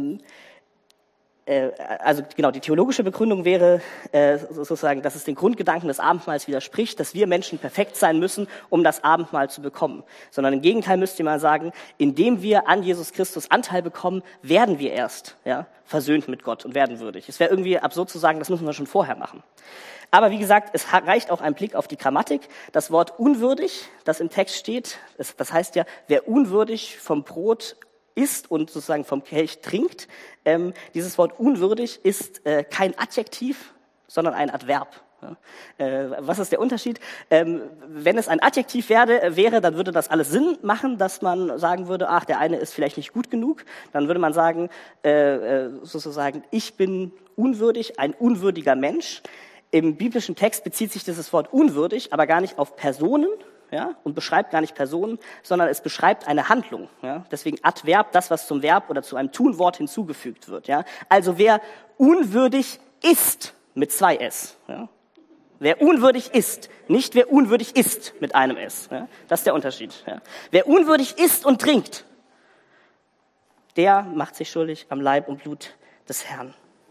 theologische Begründung wäre sozusagen, dass es den Grundgedanken des Abendmahls widerspricht, dass wir Menschen perfekt sein müssen, um das Abendmahl zu bekommen. Sondern im Gegenteil müsste man sagen, indem wir an Jesus Christus Anteil bekommen, werden wir erst versöhnt mit Gott und werden würdig. Es wäre irgendwie absurd zu sagen, das müssen wir schon vorher machen. Aber wie gesagt, es reicht auch ein Blick auf die Grammatik. Das Wort unwürdig, das im Text steht, das heißt ja, wer unwürdig vom Brot isst und sozusagen vom Kelch trinkt. Dieses Wort unwürdig ist kein Adjektiv, sondern ein Adverb. Was ist der Unterschied? Wenn es ein Adjektiv wäre, dann würde das alles Sinn machen, dass man sagen würde, ach, der eine ist vielleicht nicht gut genug. Dann würde man sagen, sozusagen, ich bin unwürdig, ein unwürdiger Mensch. Im biblischen Text bezieht sich dieses Wort unwürdig, aber gar nicht auf Personen, und beschreibt gar nicht Personen, sondern es beschreibt eine Handlung. Deswegen Adverb, das, was zum Verb oder zu einem Tunwort hinzugefügt wird. Also wer unwürdig ist, mit 2 S. Wer unwürdig ist, nicht wer unwürdig ist mit einem S. Das ist der Unterschied. Wer unwürdig isst und trinkt, der macht sich schuldig am Leib und Blut des Herrn.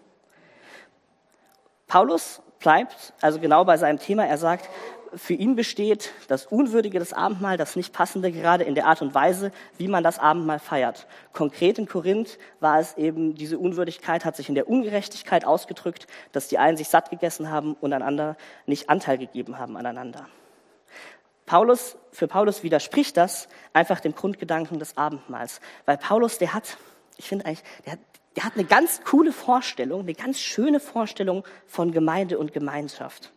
Paulus bleibt also genau bei seinem Thema. Er sagt, für ihn besteht das Unwürdige des Abendmahl, das nicht Passende, gerade in der Art und Weise, wie man das Abendmahl feiert. Konkret in Korinth war es eben, diese Unwürdigkeit hat sich in der Ungerechtigkeit ausgedrückt, dass die einen sich satt gegessen haben und einander nicht Anteil gegeben haben aneinander. Für Paulus widerspricht das einfach dem Grundgedanken des Abendmahls. Weil Paulus, der hat eine ganz coole Vorstellung, eine ganz schöne Vorstellung von Gemeinde und Gemeinschaft.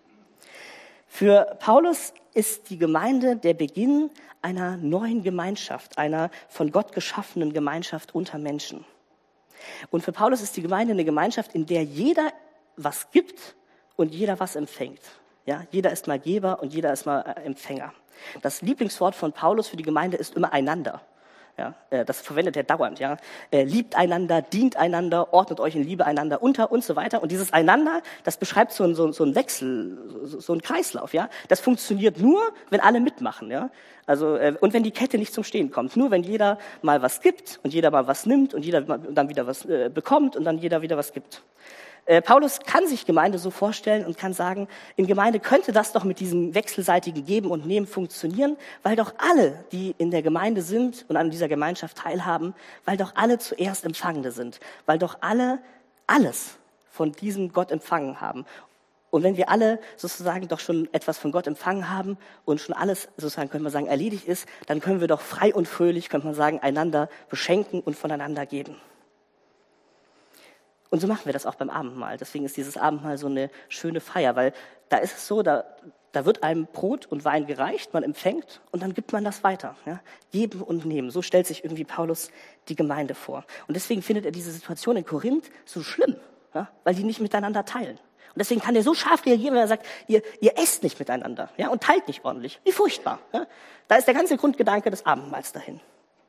Für Paulus ist die Gemeinde der Beginn einer neuen Gemeinschaft, einer von Gott geschaffenen Gemeinschaft unter Menschen. Und für Paulus ist die Gemeinde eine Gemeinschaft, in der jeder was gibt und jeder was empfängt. Jeder ist mal Geber und jeder ist mal Empfänger. Das Lieblingswort von Paulus für die Gemeinde ist immer einander. Das verwendet er dauernd. Liebt einander, dient einander, ordnet euch in Liebe einander unter und so weiter. Und dieses Einander, das beschreibt so einen Wechsel, so einen Kreislauf. Das funktioniert nur, wenn alle mitmachen. Und wenn die Kette nicht zum Stehen kommt. Nur wenn jeder mal was gibt und jeder mal was nimmt und jeder dann wieder was bekommt und dann jeder wieder was gibt. Paulus kann sich Gemeinde so vorstellen und kann sagen, in Gemeinde könnte das doch mit diesem wechselseitigen Geben und Nehmen funktionieren, weil doch alle, die in der Gemeinde sind und an dieser Gemeinschaft teilhaben, weil doch alle zuerst Empfangende sind, weil doch alle alles von diesem Gott empfangen haben. Und wenn wir alle sozusagen doch schon etwas von Gott empfangen haben und schon alles sozusagen, könnte man sagen, erledigt ist, dann können wir doch frei und fröhlich, könnte man sagen, einander beschenken und voneinander geben. Und so machen wir das auch beim Abendmahl. Deswegen ist dieses Abendmahl so eine schöne Feier, weil da ist es so, da wird einem Brot und Wein gereicht, man empfängt und dann gibt man das weiter. Geben und nehmen. So stellt sich irgendwie Paulus die Gemeinde vor. Und deswegen findet er diese Situation in Korinth so schlimm, weil die nicht miteinander teilen. Und deswegen kann er so scharf reagieren, wenn er sagt, ihr esst nicht miteinander und teilt nicht ordentlich. Wie furchtbar. Da ist der ganze Grundgedanke des Abendmahls dahin.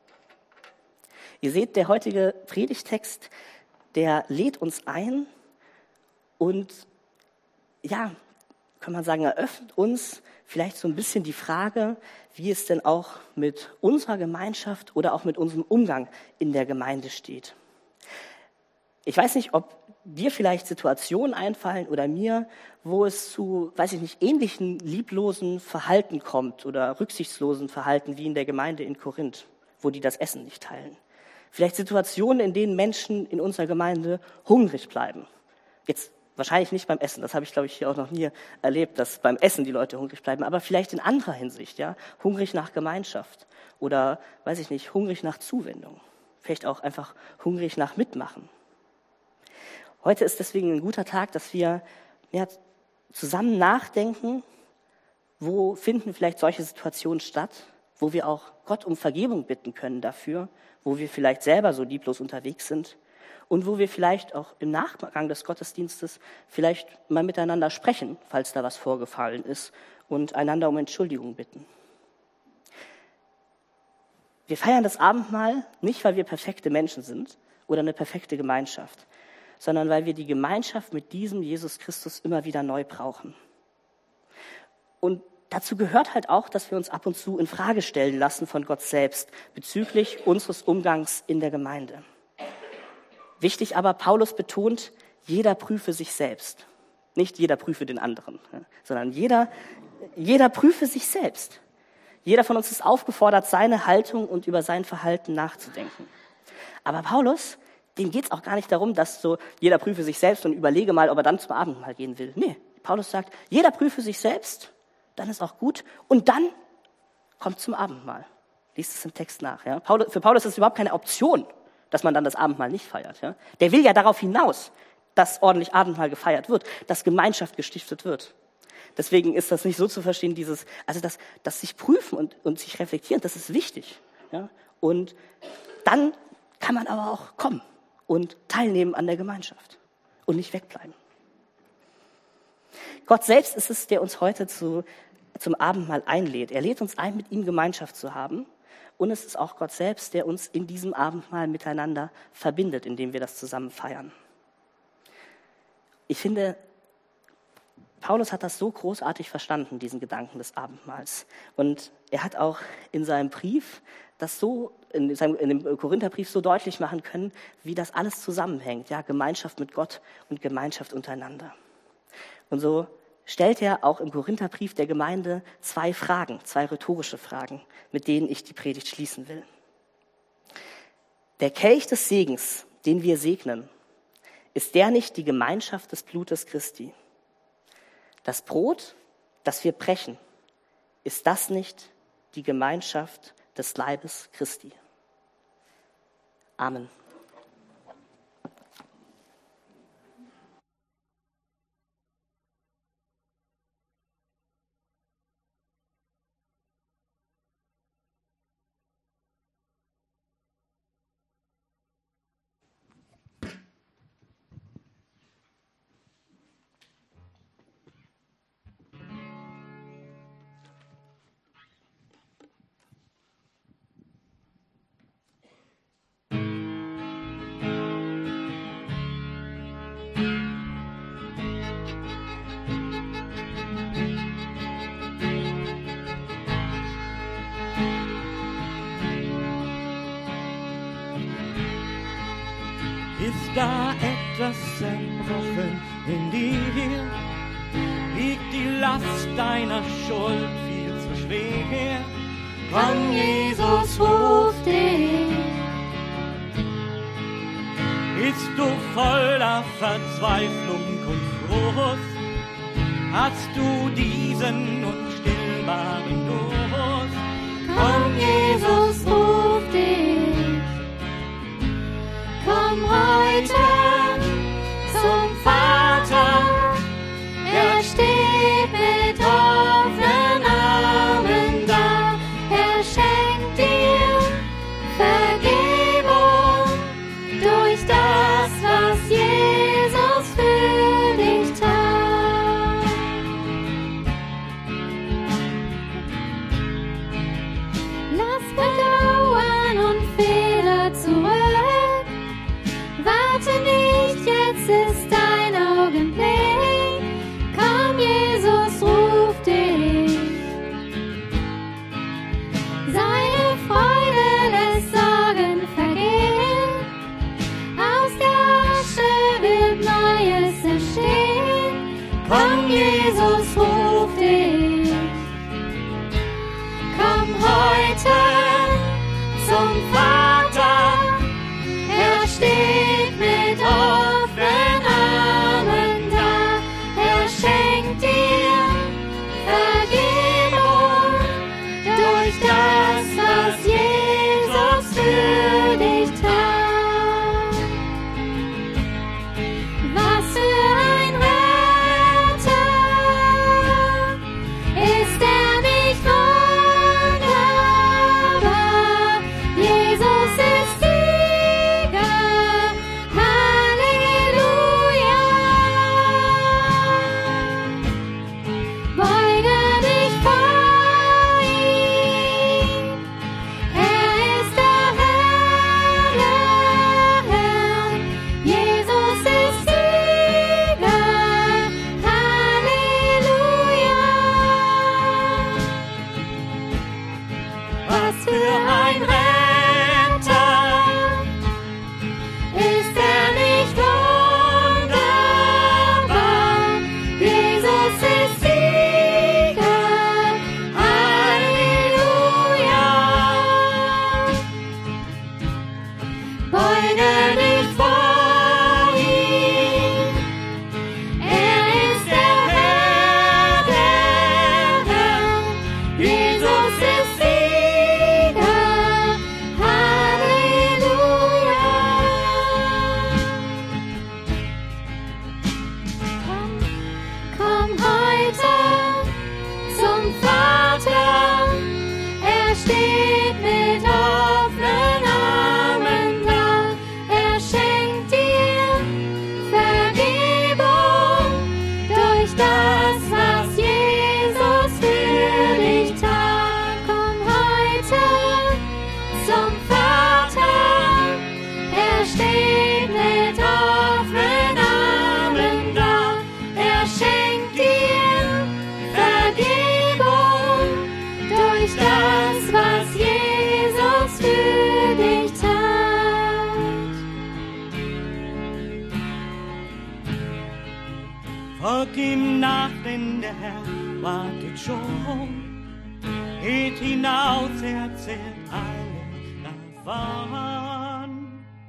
Ihr seht, der heutige Predigtext, der lädt uns ein und kann man sagen, eröffnet uns vielleicht so ein bisschen die Frage, wie es denn auch mit unserer Gemeinschaft oder auch mit unserem Umgang in der Gemeinde steht. Ich weiß nicht, ob dir vielleicht Situationen einfallen oder mir, wo es zu, ähnlichen lieblosen Verhalten kommt oder rücksichtslosen Verhalten wie in der Gemeinde in Korinth, wo die das Essen nicht teilen. Vielleicht Situationen, in denen Menschen in unserer Gemeinde hungrig bleiben. Jetzt wahrscheinlich nicht beim Essen, das habe ich, glaube ich, hier auch noch nie erlebt, dass beim Essen die Leute hungrig bleiben, aber vielleicht in anderer Hinsicht, hungrig nach Gemeinschaft oder, hungrig nach Zuwendung. Vielleicht auch einfach hungrig nach Mitmachen. Heute ist deswegen ein guter Tag, dass wir zusammen nachdenken, wo finden vielleicht solche Situationen statt, wo wir auch Gott um Vergebung bitten können dafür, wo wir vielleicht selber so lieblos unterwegs sind und wo wir vielleicht auch im Nachgang des Gottesdienstes vielleicht mal miteinander sprechen, falls da was vorgefallen ist, und einander um Entschuldigung bitten. Wir feiern das Abendmahl nicht, weil wir perfekte Menschen sind oder eine perfekte Gemeinschaft, sondern weil wir die Gemeinschaft mit diesem Jesus Christus immer wieder neu brauchen. Und dazu gehört halt auch, dass wir uns ab und zu in Frage stellen lassen von Gott selbst bezüglich unseres Umgangs in der Gemeinde. Wichtig aber, Paulus betont, jeder prüfe sich selbst. Nicht jeder prüfe den anderen, sondern jeder prüfe sich selbst. Jeder von uns ist aufgefordert, seine Haltung und über sein Verhalten nachzudenken. Aber Paulus, dem geht es auch gar nicht darum, dass so jeder prüfe sich selbst und überlege mal, ob er dann zum Abendmahl gehen will. Nee, Paulus sagt, jeder prüfe sich selbst, dann ist auch gut, und dann kommt zum Abendmahl. Liest es im Text nach. Ja? Für Paulus ist es überhaupt keine Option, dass man dann das Abendmahl nicht feiert. Ja? Der will ja darauf hinaus, dass ordentlich Abendmahl gefeiert wird, dass Gemeinschaft gestiftet wird. Deswegen ist das nicht so zu verstehen, das sich prüfen und sich reflektieren, das ist wichtig. Ja? Und dann kann man aber auch kommen und teilnehmen an der Gemeinschaft und nicht wegbleiben. Gott selbst ist es, der uns heute zum Abendmahl einlädt. Er lädt uns ein, mit ihm Gemeinschaft zu haben. Und es ist auch Gott selbst, der uns in diesem Abendmahl miteinander verbindet, indem wir das zusammen feiern. Ich finde, Paulus hat das so großartig verstanden, diesen Gedanken des Abendmahls. Und er hat auch in seinem Brief in dem Korintherbrief so deutlich machen können, wie das alles zusammenhängt. Ja, Gemeinschaft mit Gott und Gemeinschaft untereinander. Und so stellt er auch im Korintherbrief der Gemeinde 2 rhetorische Fragen, mit denen ich die Predigt schließen will. Der Kelch des Segens, den wir segnen, ist der nicht die Gemeinschaft des Blutes Christi? Das Brot, das wir brechen, ist das nicht die Gemeinschaft des Leibes Christi? Amen. Ist da etwas zerbrochen in dir? Liegt die Last deiner Schuld viel zu schwer? Komm, Jesus ruft dich. Bist du voller Verzweiflung und Frust? Hast du diesen unstillbaren Durst? Komm, Jesus ruft dich. Komm heute zum Vater, er steht mit offenen Armen da, er schenkt dir Vergebung durch das, was Jesus für dich tat. folgt ihm nach, denn der Herr wartet schon. Geht hinaus, erzählt alles davon.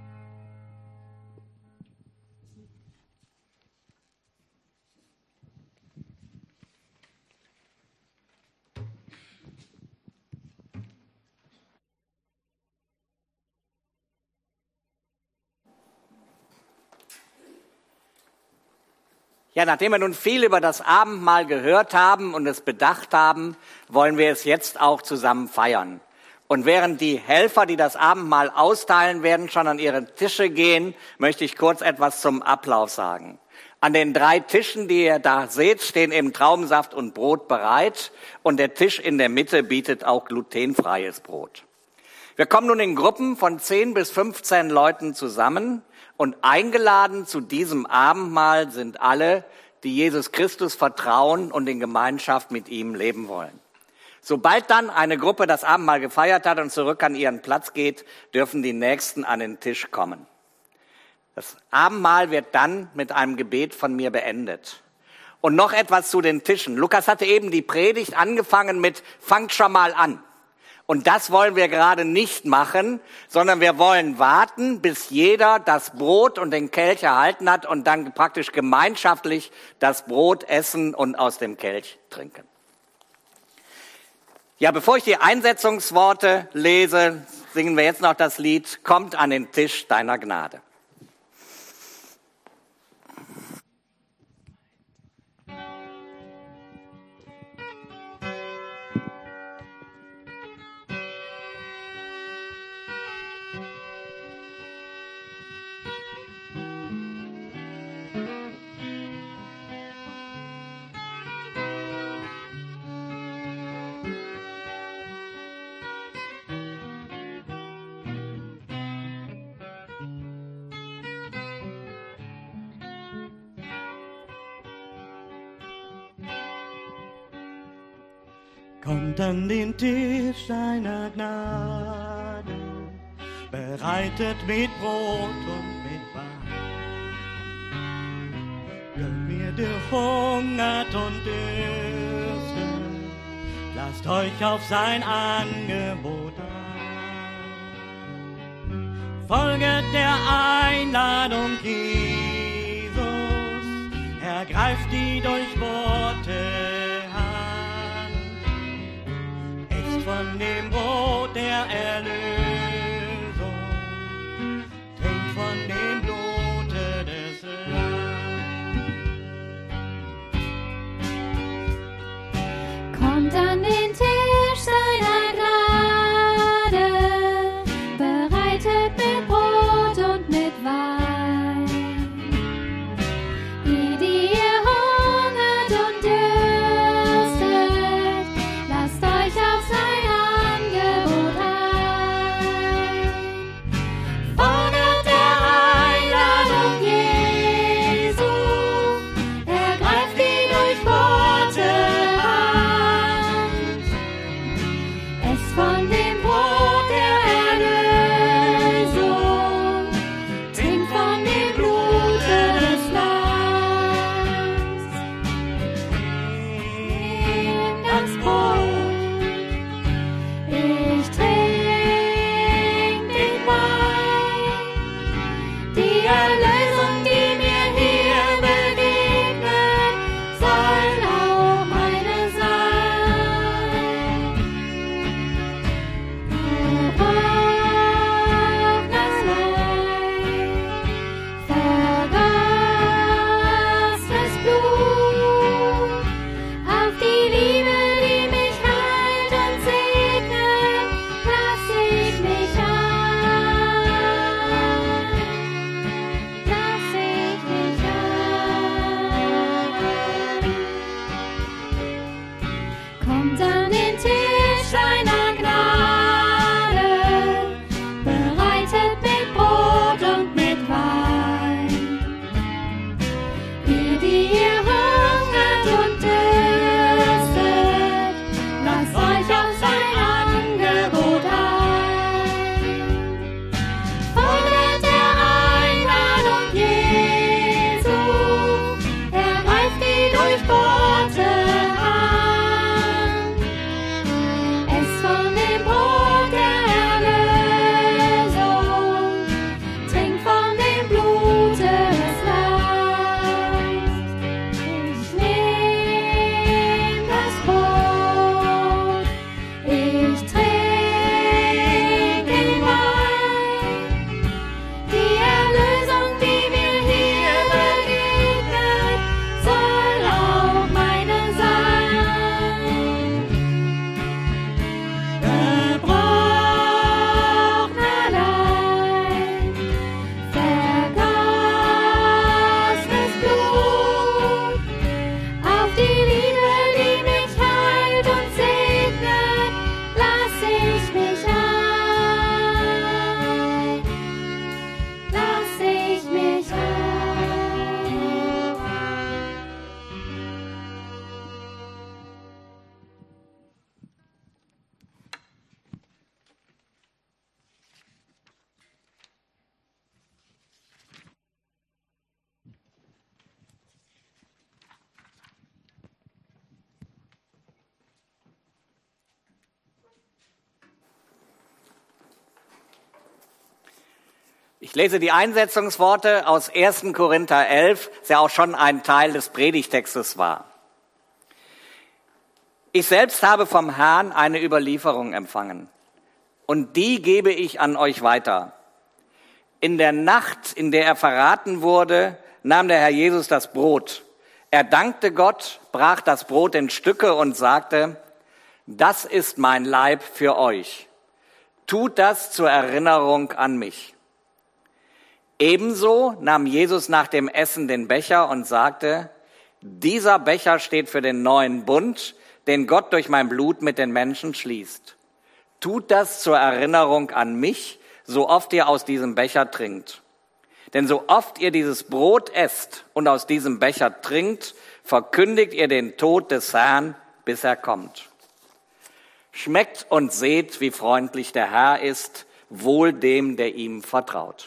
Ja, nachdem wir nun viel über das Abendmahl gehört haben und es bedacht haben, wollen wir es jetzt auch zusammen feiern. Und während die Helfer, die das Abendmahl austeilen werden, schon an ihre Tische gehen, möchte ich kurz etwas zum Ablauf sagen. An den 3 Tischen, die ihr da seht, stehen eben Traubensaft und Brot bereit. Und der Tisch in der Mitte bietet auch glutenfreies Brot. Wir kommen nun in Gruppen von 10 bis 15 Leuten zusammen. Und eingeladen zu diesem Abendmahl sind alle, die Jesus Christus vertrauen und in Gemeinschaft mit ihm leben wollen. Sobald dann eine Gruppe das Abendmahl gefeiert hat und zurück an ihren Platz geht, dürfen die Nächsten an den Tisch kommen. Das Abendmahl wird dann mit einem Gebet von mir beendet. Und noch etwas zu den Tischen. Lukas hatte eben die Predigt angefangen mit "Fangt schon mal an". Und das wollen wir gerade nicht machen, sondern wir wollen warten, bis jeder das Brot und den Kelch erhalten hat und dann praktisch gemeinschaftlich das Brot essen und aus dem Kelch trinken. Ja, bevor ich die Einsetzungsworte lese, singen wir jetzt noch das Lied "Kommt an den Tisch deiner Gnade". Kommt an den Tisch deiner Gnade, bereitet mit Brot und mit Wein. Gönnt mir, der hungert und dürstet, lasst euch auf sein Angebot ein. Folget der Einladung Jesus, ergreift die durchbohrte von dem Brot der Erlösung, trinkt von dem Blute des Lamms. Kommt an den Tisch seiner Gnade, bereitet mit Brot und mit Wein. Die ihr hungert und dürstet, lasst euch auf sein Angebot ein. Folget der Einladung Jesu, ergreift die durchbohrte Hand. Ich lese die Einsetzungsworte aus 1. Korinther 11, das ja auch schon ein Teil des Predigtextes war. Ich selbst habe vom Herrn eine Überlieferung empfangen und die gebe ich an euch weiter. In der Nacht, in der er verraten wurde, nahm der Herr Jesus das Brot. Er dankte Gott, brach das Brot in Stücke und sagte, das ist mein Leib für euch. Tut das zur Erinnerung an mich. Ebenso nahm Jesus nach dem Essen den Becher und sagte, dieser Becher steht für den neuen Bund, den Gott durch mein Blut mit den Menschen schließt. Tut das zur Erinnerung an mich, so oft ihr aus diesem Becher trinkt. Denn so oft ihr dieses Brot esst und aus diesem Becher trinkt, verkündigt ihr den Tod des Herrn, bis er kommt. Schmeckt und seht, wie freundlich der Herr ist, wohl dem, der ihm vertraut.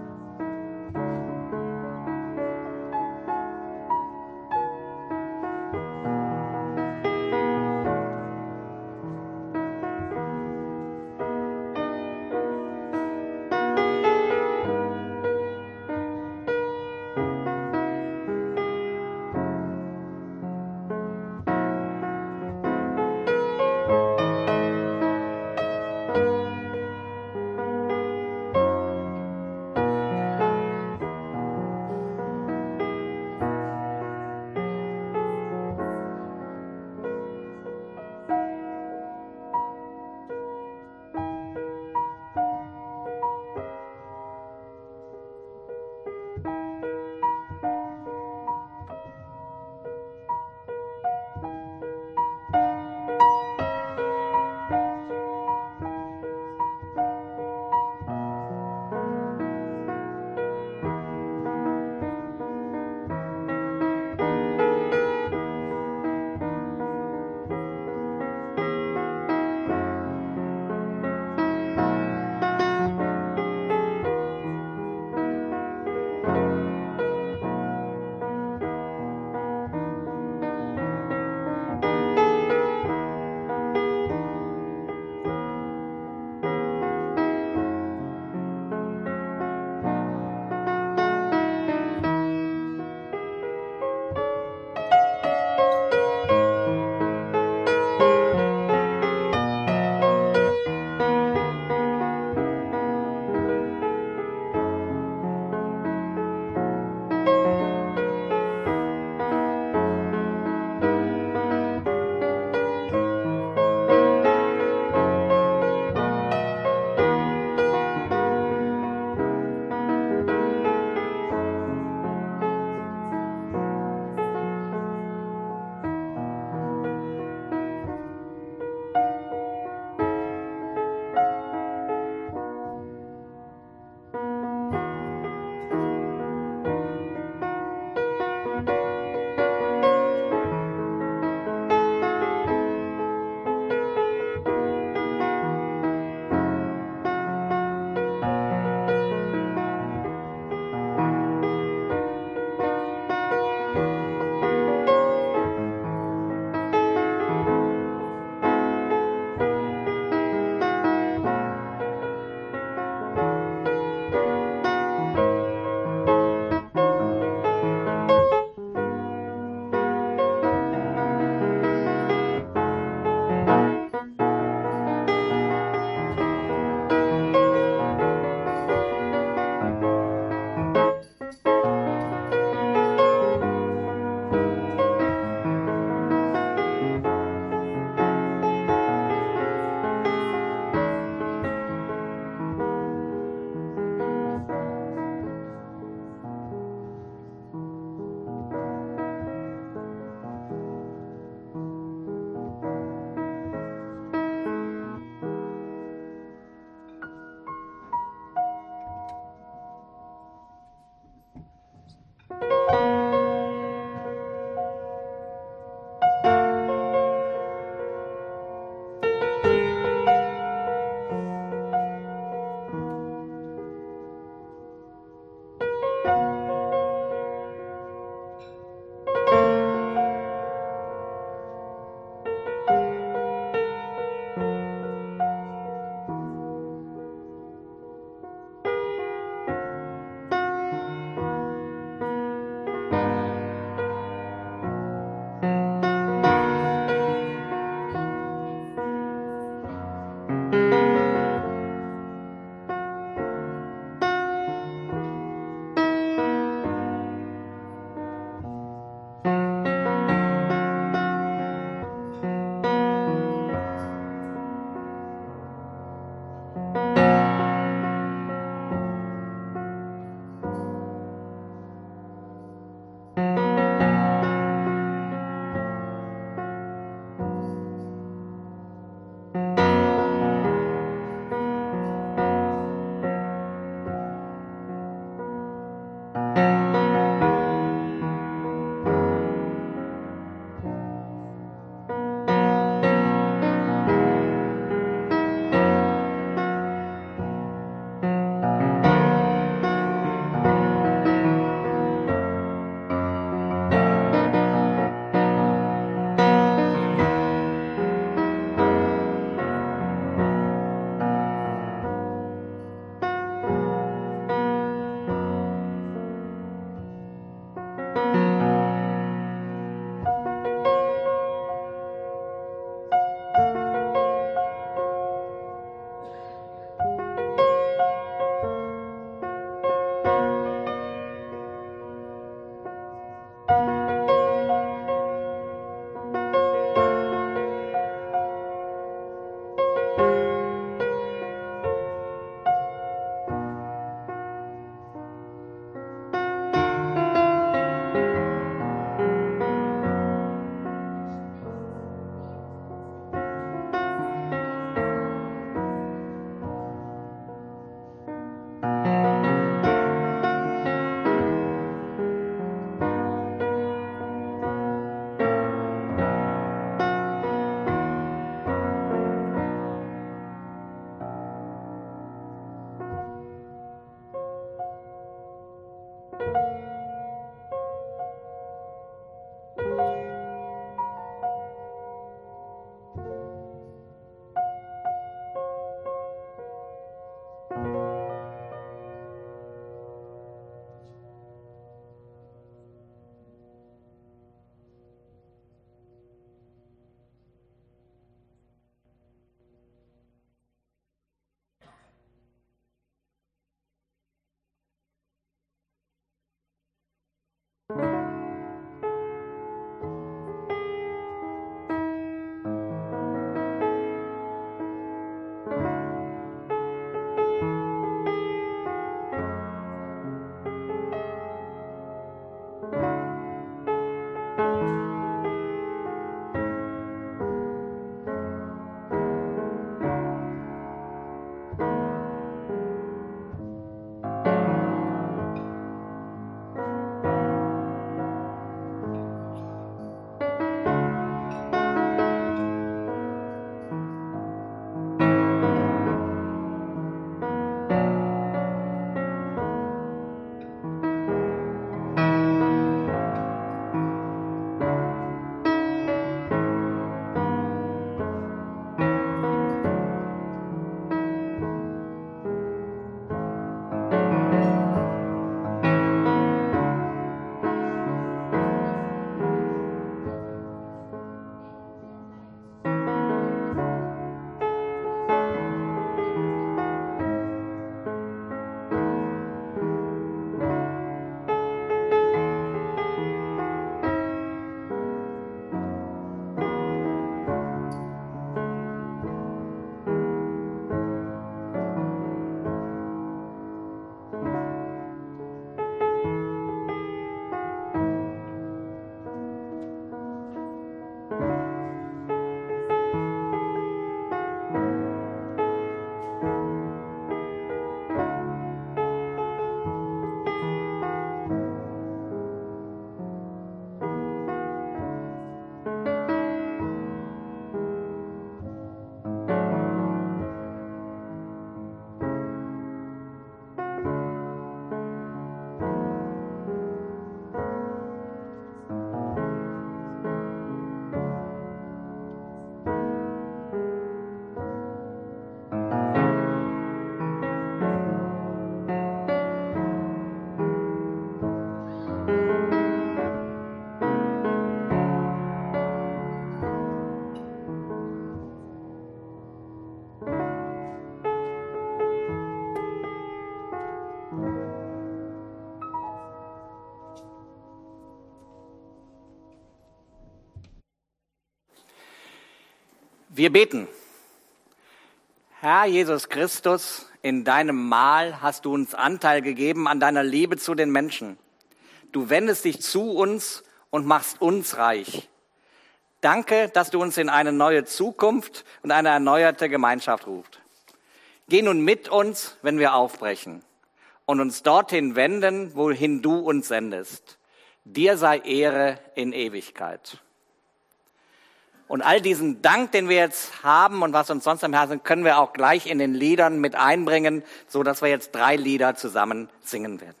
Wir beten. Herr Jesus Christus, in deinem Mahl hast du uns Anteil gegeben an deiner Liebe zu den Menschen. Du wendest dich zu uns und machst uns reich. Danke, dass du uns in eine neue Zukunft und eine erneuerte Gemeinschaft rufst. Geh nun mit uns, wenn wir aufbrechen und uns dorthin wenden, wohin du uns sendest. Dir sei Ehre in Ewigkeit. Und all diesen Dank, den wir jetzt haben und was uns sonst am Herzen, können wir auch gleich in den Liedern mit einbringen, so dass wir jetzt 3 Lieder zusammen singen werden.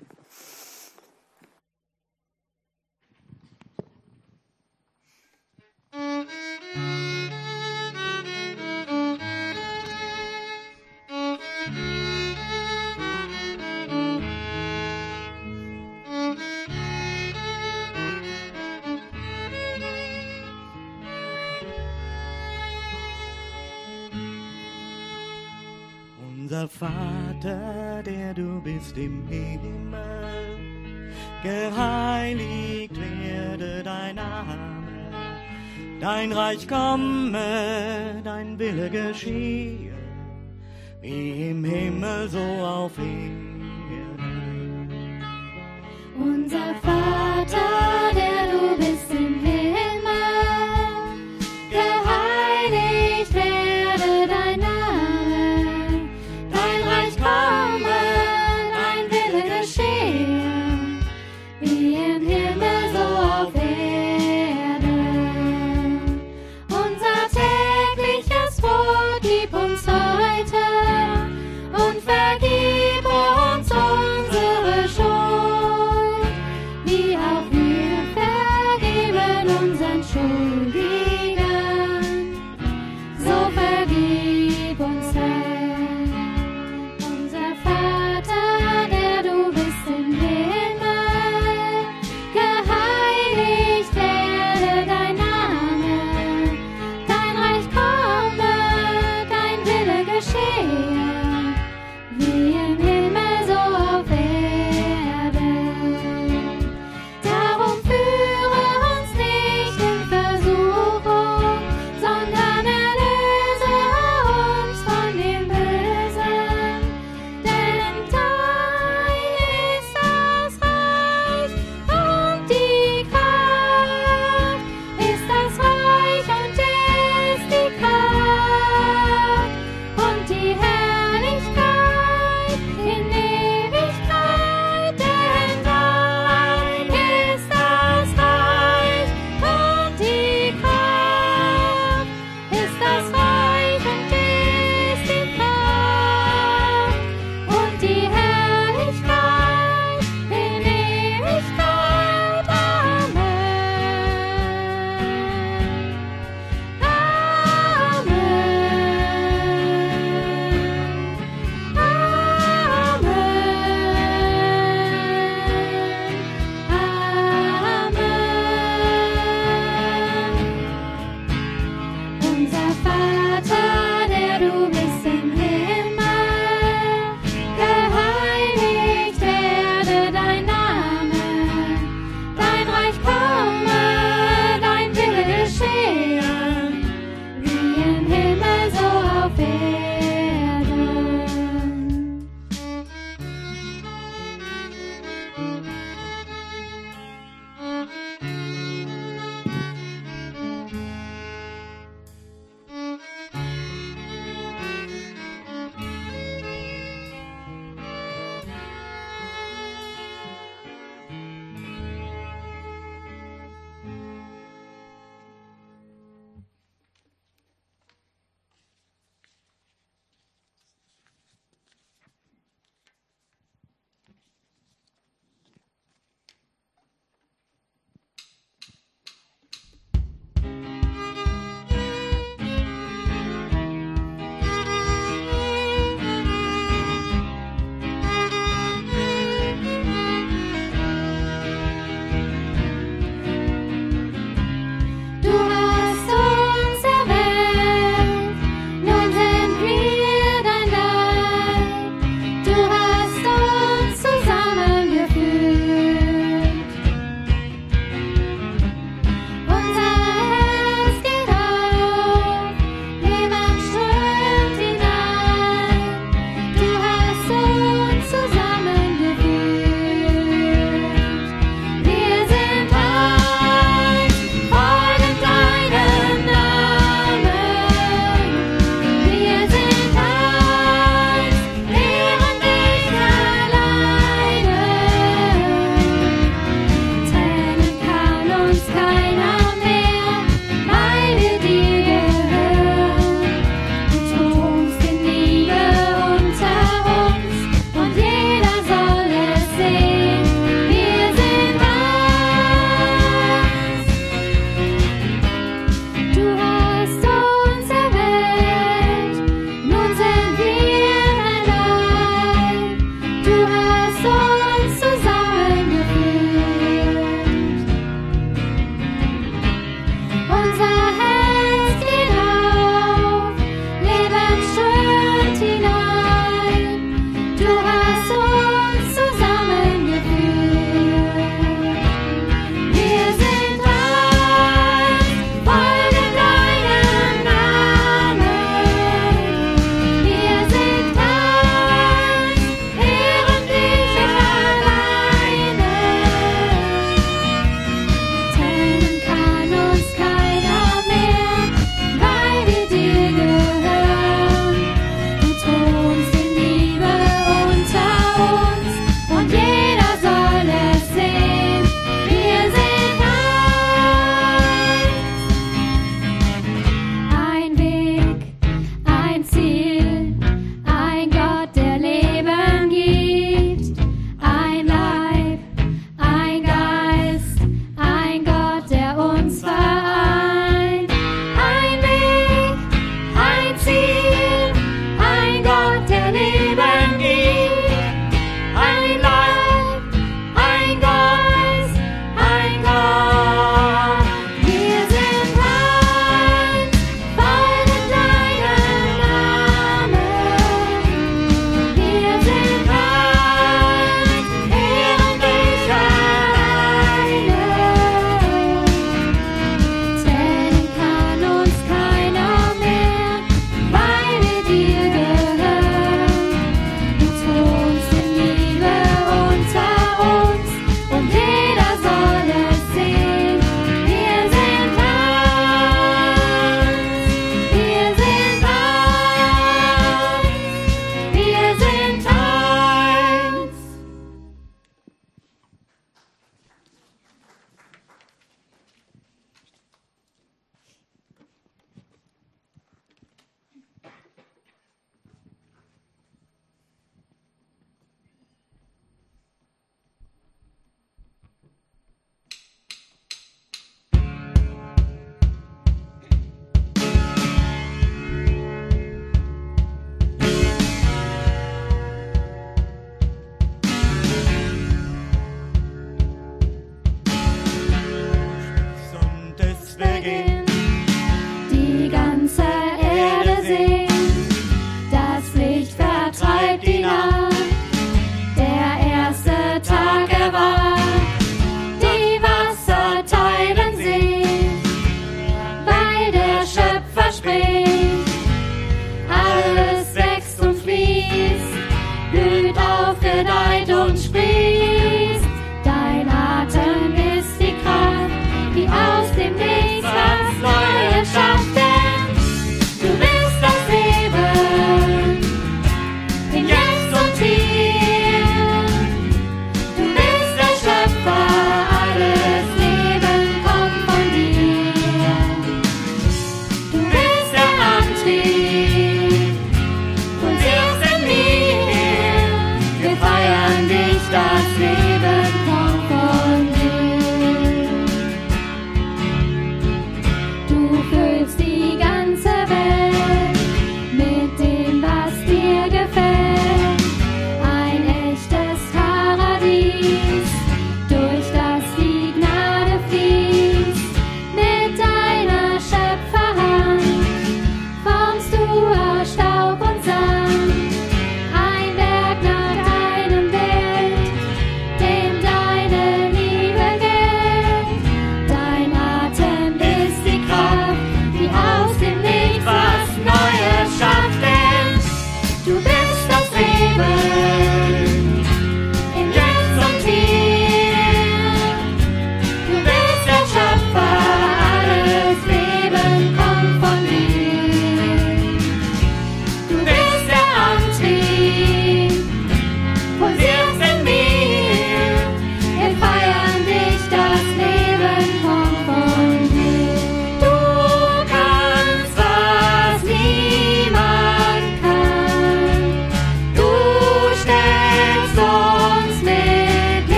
Unser Vater, der du bist im Himmel, geheiligt werde dein Name, dein Reich komme, dein Wille geschehe, wie im Himmel so auf Erden. Unser Vater, der du bist im Himmel, geheiligt werde dein Name, dein Reich komme, dein Wille geschehe, wie im Himmel so auf Erden. Unser tägliches Brot gib uns heute und vergib uns unsere Schuld, wie auch wir vergeben unseren Schuldigen. So vergib uns, Herr. Unser Vater, der du bist im Himmel, geheiligt werde dein Name, dein Reich komme, dein Wille geschehe, wie im Himmel so auf Erden. Darum führe uns nicht in Versuchung, sondern erlöse uns von dem Bösen. Denn dein ist das Reich und die Kraft, ist das Reich und ist die Kraft und die Herrlichkeit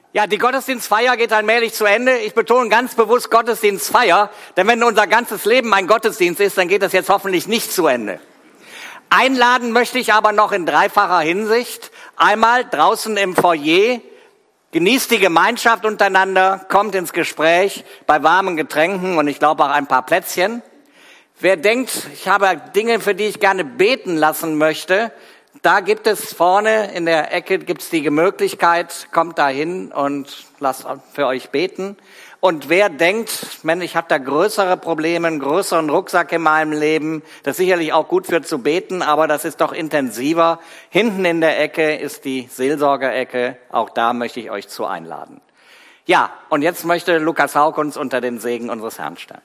Ja, die Gottesdienstfeier geht allmählich zu Ende. Ich betone ganz bewusst Gottesdienstfeier, denn wenn unser ganzes Leben ein Gottesdienst ist, dann geht das jetzt hoffentlich nicht zu Ende. Einladen möchte ich aber noch in dreifacher Hinsicht. Einmal draußen im Foyer, genießt die Gemeinschaft untereinander, kommt ins Gespräch bei warmen Getränken und ich glaube auch ein paar Plätzchen. Wer denkt, ich habe Dinge, für die ich gerne beten lassen möchte, da gibt es vorne in der Ecke gibt's die Möglichkeit, kommt da hin und lasst für euch beten. Und wer denkt, Mensch, ich habe da größere Probleme, einen größeren Rucksack in meinem Leben, das ist sicherlich auch gut für zu beten, aber das ist doch intensiver. Hinten in der Ecke ist die Seelsorgerecke, auch da möchte ich euch zu einladen. Ja, und jetzt möchte Lukas Haug uns unter den Segen unseres Herrn stellen.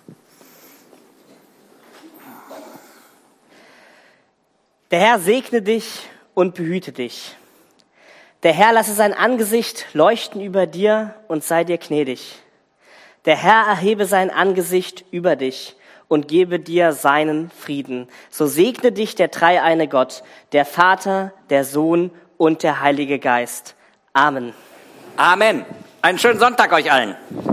Der Herr segne dich und behüte dich. Der Herr lasse sein Angesicht leuchten über dir und sei dir gnädig. Der Herr erhebe sein Angesicht über dich und gebe dir seinen Frieden. So segne dich der dreieine Gott, der Vater, der Sohn und der Heilige Geist. Amen. Amen. Einen schönen Sonntag euch allen.